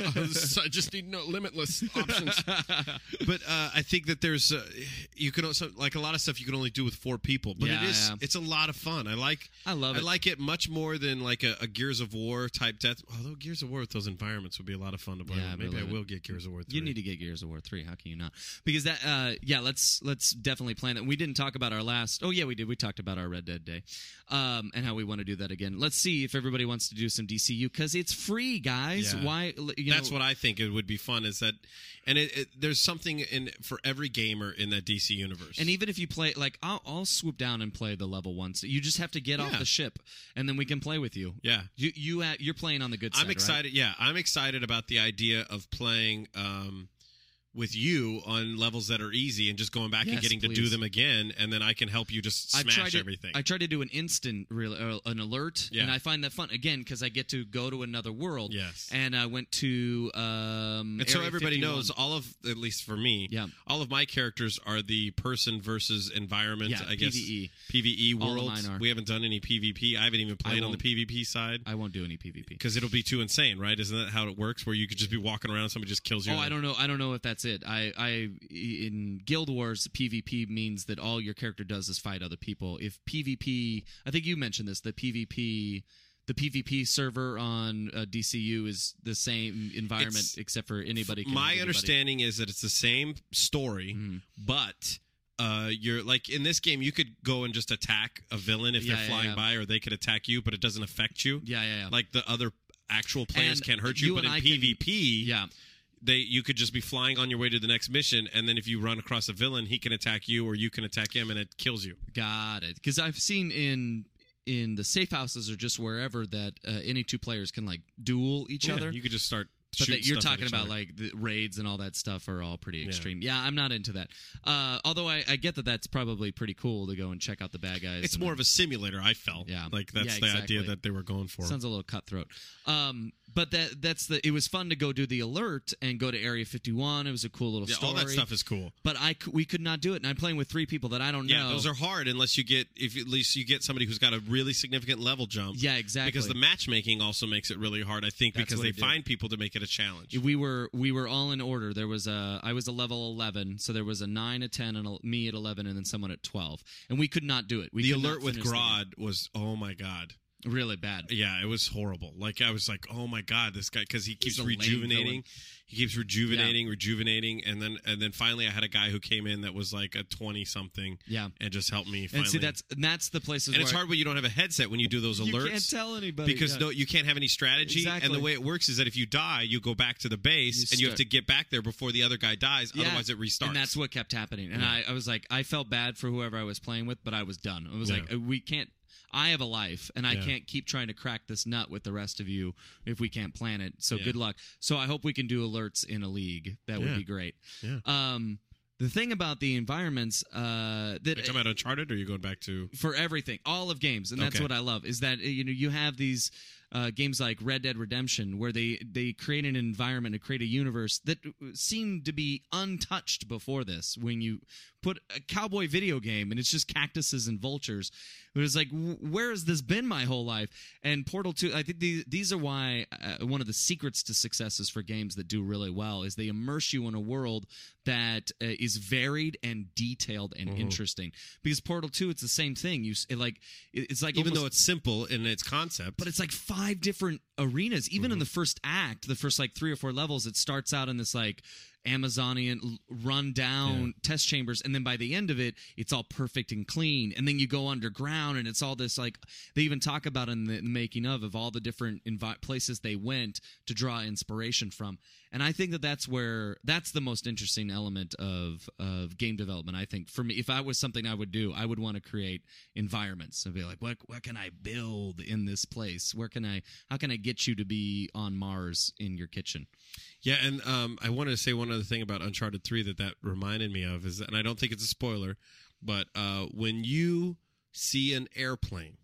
[SPEAKER 2] I just need no limitless options. But uh, I think that there's uh, you can also like a lot of stuff you can only do with four people. But
[SPEAKER 3] Yeah,
[SPEAKER 2] it is
[SPEAKER 3] yeah.
[SPEAKER 2] it's a lot of fun. I like
[SPEAKER 3] I love
[SPEAKER 2] I
[SPEAKER 3] it.
[SPEAKER 2] like it much more than like a, a Gears of War type death. Although Gears of War with those environments would be a lot of fun to play.
[SPEAKER 3] Yeah,
[SPEAKER 2] with. Maybe I
[SPEAKER 3] believe it.
[SPEAKER 2] will get Gears of War three.
[SPEAKER 3] You need to get Gears of War three. How can you not? Because that, uh, yeah, let's let's definitely plan that. We didn't talk about our last. Oh yeah, we did. We talked about our Red Dead Day, um, and how we want to do that again. Let's see if everybody wants to do some D C U because it's free, guys.
[SPEAKER 2] Yeah.
[SPEAKER 3] Why? You
[SPEAKER 2] That's
[SPEAKER 3] know,
[SPEAKER 2] what I think it would be fun. Is that, and it, it, there's something in for every gamer in that D C universe.
[SPEAKER 3] And even if you play, like, I'll, I'll swoop down and play the level one. So you just have to get off
[SPEAKER 2] Yeah.
[SPEAKER 3] the ship, and then we can play with you.
[SPEAKER 2] yeah.
[SPEAKER 3] You you uh, you're playing on the good side.
[SPEAKER 2] I'm excited. Yeah, I'm excited about the idea of playing um, with you on levels that are easy and just going back
[SPEAKER 3] Yes,
[SPEAKER 2] and getting to do
[SPEAKER 3] please.
[SPEAKER 2] them again, and then I can help you just
[SPEAKER 3] I've
[SPEAKER 2] smash
[SPEAKER 3] tried to,
[SPEAKER 2] everything.
[SPEAKER 3] I tried to do an instant, real, uh, an alert,
[SPEAKER 2] Yeah.
[SPEAKER 3] and I find that fun again because I get to go to another world.
[SPEAKER 2] Yes.
[SPEAKER 3] And I went to um,
[SPEAKER 2] and so
[SPEAKER 3] Area
[SPEAKER 2] everybody
[SPEAKER 3] fifty-one.
[SPEAKER 2] knows, all of, at least for me,
[SPEAKER 3] Yeah.
[SPEAKER 2] all of my characters are the person versus environment,
[SPEAKER 3] Yeah,
[SPEAKER 2] I guess.
[SPEAKER 3] PvE.
[SPEAKER 2] PvE
[SPEAKER 3] All of
[SPEAKER 2] worlds.
[SPEAKER 3] mine are.
[SPEAKER 2] We haven't done any PvP. I haven't even played on the
[SPEAKER 3] won't.
[SPEAKER 2] PvP side.
[SPEAKER 3] I won't do any PvP.
[SPEAKER 2] Because it'll be too insane, right? Isn't that how it works? Where you could just be walking around, somebody just kills you.
[SPEAKER 3] Oh, I don't know. I don't know if that's it. I, I, in Guild Wars, PvP means that all your character does is fight other people. If PvP, I think you mentioned this, the PvP, the PvP server on uh, D C U is the same environment
[SPEAKER 2] It's-
[SPEAKER 3] except for anybody. Can hit
[SPEAKER 2] My
[SPEAKER 3] anybody.
[SPEAKER 2] understanding is that it's the same story,
[SPEAKER 3] Mhm.
[SPEAKER 2] but uh, you're like in this game, you could go and just attack a villain if
[SPEAKER 3] Yeah,
[SPEAKER 2] they're
[SPEAKER 3] yeah,
[SPEAKER 2] flying
[SPEAKER 3] yeah.
[SPEAKER 2] by, or they could attack you, but it doesn't affect you.
[SPEAKER 3] Yeah, yeah, yeah.
[SPEAKER 2] Like the other actual players
[SPEAKER 3] And
[SPEAKER 2] can't hurt you,
[SPEAKER 3] you
[SPEAKER 2] but in
[SPEAKER 3] and I can-
[SPEAKER 2] PvP,
[SPEAKER 3] yeah.
[SPEAKER 2] they you could just be flying on your way to the next mission, and then if you run across a villain, he can attack you, or you can attack him, and it kills you.
[SPEAKER 3] Got it. Because I've seen in in the safe houses or just wherever that uh, any two players can like duel each
[SPEAKER 2] Yeah,
[SPEAKER 3] other.
[SPEAKER 2] you could just start.
[SPEAKER 3] But
[SPEAKER 2] shooting
[SPEAKER 3] that you're
[SPEAKER 2] stuff at
[SPEAKER 3] talking
[SPEAKER 2] each
[SPEAKER 3] about
[SPEAKER 2] other.
[SPEAKER 3] like the raids and all that stuff are all pretty
[SPEAKER 2] Yeah.
[SPEAKER 3] extreme. Yeah, I'm not into that. Uh, although I, I get that that's probably pretty cool to go and check out the bad guys.
[SPEAKER 2] It's
[SPEAKER 3] and
[SPEAKER 2] more
[SPEAKER 3] then-
[SPEAKER 2] of a simulator. I felt.
[SPEAKER 3] Yeah.
[SPEAKER 2] like that's
[SPEAKER 3] Yeah,
[SPEAKER 2] the
[SPEAKER 3] exactly.
[SPEAKER 2] idea that they were going for.
[SPEAKER 3] Sounds a little cutthroat. Um, but that that's the. It was fun to go do the alert and go to Area fifty-one. It was a cool little
[SPEAKER 2] Yeah,
[SPEAKER 3] story.
[SPEAKER 2] all that stuff is cool.
[SPEAKER 3] But I c- we could not do it, and I'm playing with three people that I don't
[SPEAKER 2] Yeah,
[SPEAKER 3] know.
[SPEAKER 2] those are hard unless you get if at least you get somebody who's got a really significant level jump.
[SPEAKER 3] Yeah, exactly.
[SPEAKER 2] Because the matchmaking also makes it really hard. I think
[SPEAKER 3] That's
[SPEAKER 2] because
[SPEAKER 3] what
[SPEAKER 2] they
[SPEAKER 3] it did.
[SPEAKER 2] find people to make it a challenge.
[SPEAKER 3] We were we were all in order. There was a I was a level eleven, so there was a nine, a ten, and a, me at eleven, and then someone at twelve, and we could not do it. We
[SPEAKER 2] the
[SPEAKER 3] could not
[SPEAKER 2] alert with
[SPEAKER 3] finish the game.
[SPEAKER 2] Grodd was oh my god.
[SPEAKER 3] Really bad.
[SPEAKER 2] Yeah, it was horrible. Like I was like, oh my god, this guy because he keeps
[SPEAKER 3] a lame
[SPEAKER 2] rejuvenating.
[SPEAKER 3] villain.
[SPEAKER 2] He keeps rejuvenating, rejuvenating, and then and then finally I had a guy who came in that was like a twenty something.
[SPEAKER 3] Yeah.
[SPEAKER 2] and just helped me. Finally.
[SPEAKER 3] And see, that's and that's the places
[SPEAKER 2] and it's
[SPEAKER 3] where
[SPEAKER 2] hard when you don't have a headset when you do those
[SPEAKER 3] you
[SPEAKER 2] alerts.
[SPEAKER 3] can't tell anybody
[SPEAKER 2] Because
[SPEAKER 3] yeah.
[SPEAKER 2] no, you can't have any strategy,
[SPEAKER 3] Exactly.
[SPEAKER 2] and the way it works is that if you die, you go back to the base,
[SPEAKER 3] You
[SPEAKER 2] and you have
[SPEAKER 3] start-
[SPEAKER 2] to get back there before the other guy dies.
[SPEAKER 3] Yeah.
[SPEAKER 2] Otherwise, it restarts.
[SPEAKER 3] And that's what kept happening. And
[SPEAKER 2] Yeah.
[SPEAKER 3] I, I was like, I felt bad for whoever I was playing with, but I was done. I was
[SPEAKER 2] Yeah.
[SPEAKER 3] like, we can't. I have a life, and I
[SPEAKER 2] Yeah.
[SPEAKER 3] can't keep trying to crack this nut with the rest of you if we can't plan it. So
[SPEAKER 2] Yeah.
[SPEAKER 3] good luck. So I hope we can do alerts in a league. That would
[SPEAKER 2] Yeah.
[SPEAKER 3] be great.
[SPEAKER 2] Yeah.
[SPEAKER 3] Um, the thing about the environments uh, that
[SPEAKER 2] Are you talking about Uncharted, or are you going back to?
[SPEAKER 3] for everything, all of games, and that's
[SPEAKER 2] Okay.
[SPEAKER 3] what I love is that you know you have these uh, games like Red Dead Redemption where they they create an environment and create a universe that seemed to be untouched before this. When you put a cowboy video game and it's just cactuses and vultures, it was like, w- where has this been my whole life? And Portal two, I think these, these are why uh, one of the secrets to successes for games that do really well is they immerse you in a world that uh, is varied and detailed and
[SPEAKER 2] Mhm.
[SPEAKER 3] interesting. Because Portal two, it's the same thing. You s- it like it- it's like
[SPEAKER 2] Even
[SPEAKER 3] almost-
[SPEAKER 2] though it's simple in its concept,
[SPEAKER 3] but it's like five different arenas. Even in
[SPEAKER 2] Mhm.
[SPEAKER 3] the first act, the first like three or four levels, it starts out in this like Amazonian l- run down
[SPEAKER 2] Yeah.
[SPEAKER 3] test chambers, and then by the end of it, it's all perfect and clean. And then you go underground, and it's all this like they even talk about in the making of of all the different envi- places they went to draw inspiration from. And I think that that's where that's the most interesting element of of game development. I think for me, if I was something I would do, I would want to create environments and be like, what what can I build in this place? Where can I how can I get you to be on Mars in your kitchen?
[SPEAKER 2] yeah. And um, I wanted to say one other thing about Uncharted three that that reminded me of is, and I don't think it's a spoiler, but uh, when you see an airplane.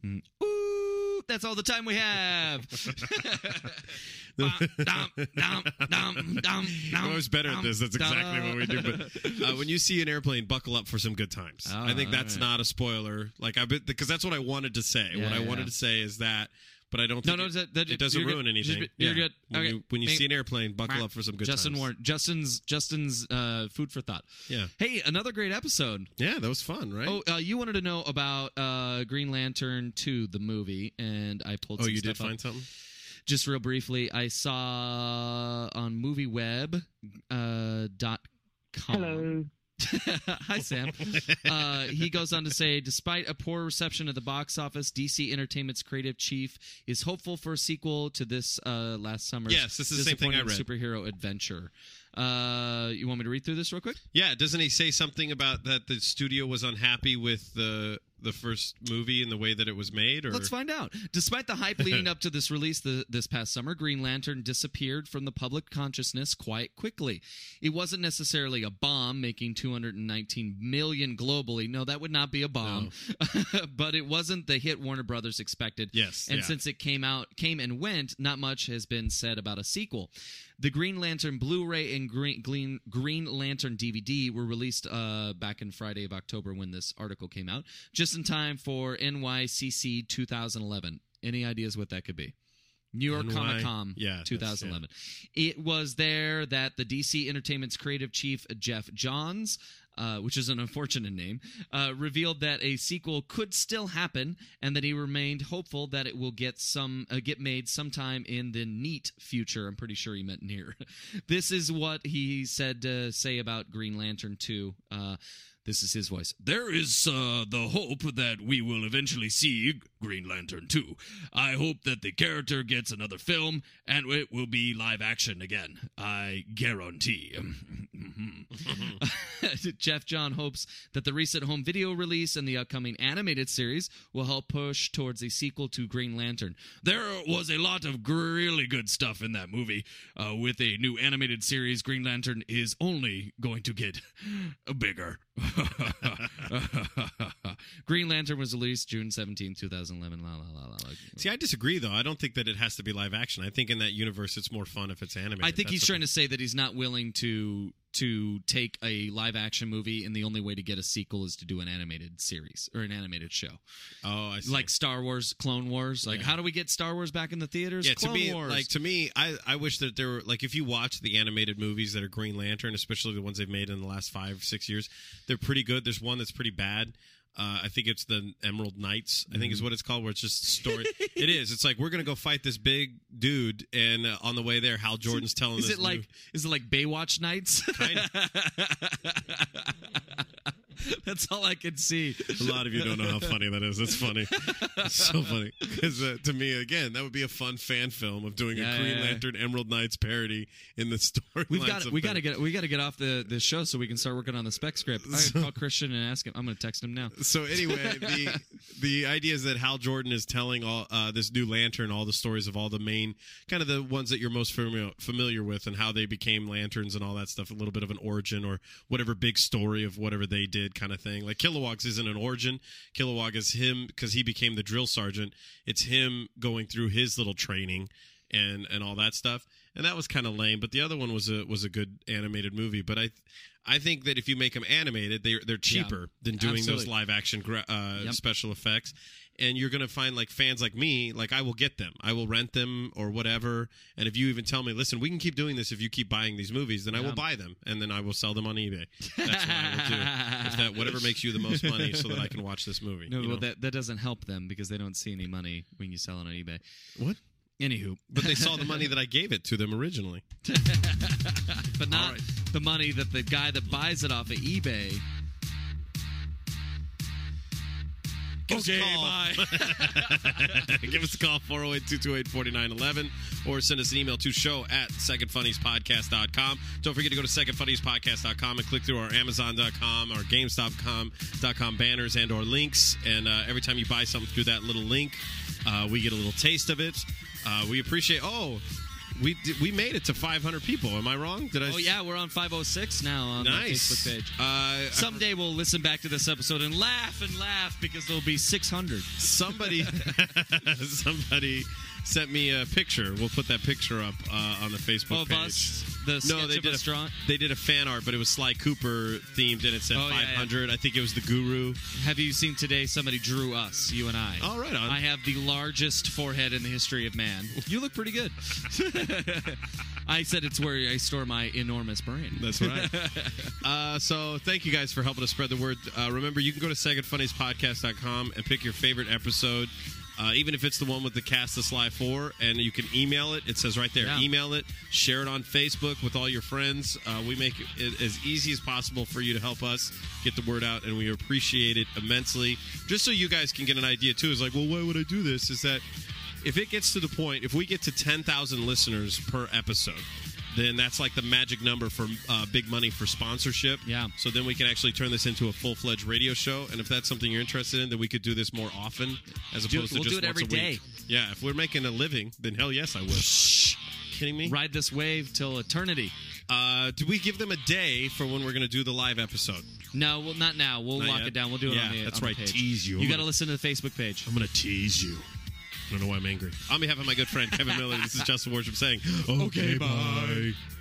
[SPEAKER 3] Ooh, that's all the time we have. Dum, dum, dum, dum, dum,
[SPEAKER 2] I was better at
[SPEAKER 3] dum,
[SPEAKER 2] this. That's exactly
[SPEAKER 3] dum.
[SPEAKER 2] what we do. But uh, when you see an airplane, buckle up for some good times.
[SPEAKER 3] Oh,
[SPEAKER 2] I think that's
[SPEAKER 3] all right.
[SPEAKER 2] not a spoiler. Like I, because that's what I wanted to say.
[SPEAKER 3] Yeah,
[SPEAKER 2] what I
[SPEAKER 3] yeah.
[SPEAKER 2] wanted to say is that but I don't
[SPEAKER 3] No,
[SPEAKER 2] think
[SPEAKER 3] no,
[SPEAKER 2] it,
[SPEAKER 3] that, that,
[SPEAKER 2] it doesn't
[SPEAKER 3] you're
[SPEAKER 2] ruin
[SPEAKER 3] good.
[SPEAKER 2] anything.
[SPEAKER 3] Just, you're
[SPEAKER 2] yeah.
[SPEAKER 3] good.
[SPEAKER 2] When
[SPEAKER 3] Okay.
[SPEAKER 2] you, when you
[SPEAKER 3] Maybe,
[SPEAKER 2] see an airplane, buckle up for some good
[SPEAKER 3] Justin
[SPEAKER 2] times.
[SPEAKER 3] Warren, Justin's Justin's uh, food for thought.
[SPEAKER 2] Yeah.
[SPEAKER 3] Hey, another great episode.
[SPEAKER 2] Yeah, that was fun, right?
[SPEAKER 3] Oh, uh, you wanted to know about uh, Green Lantern two, the movie, and I pulled.
[SPEAKER 2] Oh,
[SPEAKER 3] some
[SPEAKER 2] you
[SPEAKER 3] stuff
[SPEAKER 2] did find
[SPEAKER 3] up.
[SPEAKER 2] something?
[SPEAKER 3] Just real briefly, I saw on MovieWeb uh, dot com.
[SPEAKER 4] Hello.
[SPEAKER 3] Hi, Sam. Uh, he goes on to say, despite a poor reception at the box office, D C Entertainment's creative chief is hopeful for a sequel to this uh, last summer's
[SPEAKER 2] Yes, this is the same thing I read.
[SPEAKER 3] superhero adventure. Uh, you want me to read through this real quick?
[SPEAKER 2] Yeah, doesn't he say something about that the studio was unhappy with the the first movie and the way that it was made? Or
[SPEAKER 3] Let's find out. Despite the hype leading up to this release the, this past summer, Green Lantern disappeared from the public consciousness quite quickly. It wasn't necessarily a bomb, making two hundred nineteen million dollars globally. No, that would not be a bomb. No. But it wasn't the hit Warner Brothers expected.
[SPEAKER 2] Yes,
[SPEAKER 3] and
[SPEAKER 2] yeah.
[SPEAKER 3] since it came out, came and went, not much has been said about a sequel. The Green Lantern Blu-ray and Green, Green, Green Lantern D V D were released uh, back in Friday of October when this article came out, just in time for N Y C C two thousand eleven. Any ideas what that could be? New York
[SPEAKER 2] N Y
[SPEAKER 3] Comic Con
[SPEAKER 2] yeah,
[SPEAKER 3] twenty eleven. Yeah. It was there that the D C Entertainment's creative chief, Jeff Johns, uh, which is an unfortunate name, uh, revealed that a sequel could still happen and that he remained hopeful that it will get some uh, get made sometime in the neat future. I'm pretty sure he meant near. This is what he said to say about Green Lantern two. Uh, This is his voice. There is uh, the hope that we will eventually see Green Lantern two. I hope that the character gets another film and it will be live action again. I guarantee. Jeff John hopes that the recent home video release and the upcoming animated series will help push towards a sequel to Green Lantern. There was a lot of really good stuff in that movie. Uh, with a new animated series, Green Lantern is only going to get bigger. Green Lantern was released June seventeenth, twenty eleven. La, la, la, la, la.
[SPEAKER 2] See, I disagree, though. I don't think that it has to be live action. I think in that universe, it's more fun if it's animated.
[SPEAKER 3] I think
[SPEAKER 2] That's
[SPEAKER 3] he's
[SPEAKER 2] the-
[SPEAKER 3] trying to say that he's not willing to to take a live action movie, and the only way to get a sequel is to do an animated series or an animated show.
[SPEAKER 2] Oh, I see.
[SPEAKER 3] Like Star Wars, Clone Wars. Like,
[SPEAKER 2] Yeah.
[SPEAKER 3] how do we get Star Wars back in the theaters?
[SPEAKER 2] Yeah,
[SPEAKER 3] Clone
[SPEAKER 2] to me,
[SPEAKER 3] Wars.
[SPEAKER 2] like to me, I, I wish that there were like if you watch the animated movies that are Green Lantern, especially the ones they've made in the last five six years, they're pretty good. There's one that's pretty bad. Uh, I think it's the Emerald Knights. I think is what it's called. Where it's just story. It is. It's like we're gonna go fight this big dude, and uh, on the way there, Hal Jordan's telling
[SPEAKER 3] is
[SPEAKER 2] this
[SPEAKER 3] it like
[SPEAKER 2] new-
[SPEAKER 3] is it like Baywatch Nights?
[SPEAKER 2] Kinda.
[SPEAKER 3] That's all I can see.
[SPEAKER 2] A lot of you don't know how funny that is. It's funny. It's so funny. Because uh, to me, again, that would be a fun fan film of doing
[SPEAKER 3] Yeah,
[SPEAKER 2] a Green
[SPEAKER 3] yeah, yeah.
[SPEAKER 2] Lantern Emerald Knights parody in the story.
[SPEAKER 3] We've got we got to get we got to get off the, the show so we can start working on the spec script. I
[SPEAKER 2] So-
[SPEAKER 3] call Christian and ask him. I'm going to text him now.
[SPEAKER 2] So anyway, the the idea is that Hal Jordan is telling all uh, this new Lantern all the stories of all the main kind of the ones that you're most familiar familiar with and how they became Lanterns and all that stuff. A little bit of an origin or whatever big story of whatever they did kind of thing. Like Kilowog's isn't an origin. Kilowog is him because he became the drill sergeant. It's him going through his little training and and all that stuff. And that was kind of lame. But the other one was a was a good animated movie. But I. I think that if you make them animated, they're they're cheaper
[SPEAKER 3] Yeah,
[SPEAKER 2] than doing
[SPEAKER 3] absolutely.
[SPEAKER 2] those live action gra- uh,
[SPEAKER 3] Yep.
[SPEAKER 2] special effects, and you're gonna find like fans like me, like I will get them, I will rent them or whatever. And if you even tell me, listen, we can keep doing this if you keep buying these movies, then I
[SPEAKER 3] Yeah.
[SPEAKER 2] will buy them and then I will sell them on eBay. That's what I will do. If that whatever makes you the most money, so that I can watch this movie.
[SPEAKER 3] No,
[SPEAKER 2] you
[SPEAKER 3] well,
[SPEAKER 2] know?
[SPEAKER 3] that that doesn't help them because they don't see any money when you sell it on eBay.
[SPEAKER 2] What?
[SPEAKER 3] Anywho,
[SPEAKER 2] But they saw the money that I gave it to them originally.
[SPEAKER 3] but not
[SPEAKER 2] All right.
[SPEAKER 3] the money that the guy that buys it off of eBay.
[SPEAKER 2] Give us a
[SPEAKER 3] Okay,
[SPEAKER 2] call.
[SPEAKER 3] bye.
[SPEAKER 2] Give us a call, four oh eight, two two eight, four nine one one, or send us an email to show at second funnies podcast dot com. Don't forget to go to second funnies podcast dot com and click through our amazon dot com, our gamestop dot com banners and or links. And uh, every time you buy something through that little link, uh, we get a little taste of it. Uh, we appreciate... Oh, we d- we made it to five hundred people. Am I wrong? Did I?
[SPEAKER 3] Oh yeah, we're on five oh six now on
[SPEAKER 2] Nice.
[SPEAKER 3] the Facebook page.
[SPEAKER 2] Uh,
[SPEAKER 3] Someday we'll listen back to this episode and laugh and laugh because there'll be six hundred.
[SPEAKER 2] Somebody, somebody sent me a picture. We'll put that picture up uh, on the Facebook
[SPEAKER 3] Oh,
[SPEAKER 2] page.
[SPEAKER 3] Bus, the
[SPEAKER 2] No,
[SPEAKER 3] sketch
[SPEAKER 2] they
[SPEAKER 3] of
[SPEAKER 2] did
[SPEAKER 3] us
[SPEAKER 2] a
[SPEAKER 3] drawing.
[SPEAKER 2] they did a fan art, but it was Sly Cooper themed, and it said
[SPEAKER 3] Oh, yeah,
[SPEAKER 2] five hundred. I think it was the Guru.
[SPEAKER 3] Have you seen today? Somebody drew us, you and I.
[SPEAKER 2] Oh, right on.
[SPEAKER 3] I have the largest forehead in the history of man. You look pretty good. I said it's where I store my enormous brain.
[SPEAKER 2] That's right. uh, so thank you guys for helping us spread the word. Uh, remember, you can go to second funnies podcast dot com and pick your favorite episode, uh, even if it's the one with the Cast the Sly four, and you can email it. It says right there,
[SPEAKER 3] Yeah.
[SPEAKER 2] email it, share it on Facebook with all your friends. Uh, we make it as easy as possible for you to help us get the word out, and we appreciate it immensely. Just so you guys can get an idea, too, is like, well, why would I do this? Is that if it gets to the point, if we get to ten thousand listeners per episode, then that's like the magic number for uh, big money for sponsorship.
[SPEAKER 3] Yeah.
[SPEAKER 2] So then we can actually turn this into a full-fledged radio show. And if that's something you're interested in, then we could do this more often as
[SPEAKER 3] Do-
[SPEAKER 2] opposed
[SPEAKER 3] we'll
[SPEAKER 2] to just
[SPEAKER 3] do it
[SPEAKER 2] once
[SPEAKER 3] every
[SPEAKER 2] a week.
[SPEAKER 3] day.
[SPEAKER 2] Yeah, if we're making a living, then hell yes, I would. Shh. Kidding me?
[SPEAKER 3] Ride this wave till eternity.
[SPEAKER 2] Uh, do we give them a day for when we're going to do the live episode?
[SPEAKER 3] No, well, not now. We'll
[SPEAKER 2] Not
[SPEAKER 3] lock
[SPEAKER 2] yet?
[SPEAKER 3] it down. We'll do it
[SPEAKER 2] Yeah,
[SPEAKER 3] on the
[SPEAKER 2] that's
[SPEAKER 3] on the
[SPEAKER 2] right.
[SPEAKER 3] page.
[SPEAKER 2] Tease you.
[SPEAKER 3] You
[SPEAKER 2] I'm
[SPEAKER 3] got to
[SPEAKER 2] gonna-
[SPEAKER 3] listen to the Facebook page.
[SPEAKER 2] I'm going to tease you. I don't know why I'm angry. On behalf of my good friend Kevin Miller, this is Justin Worship saying, okay, bye.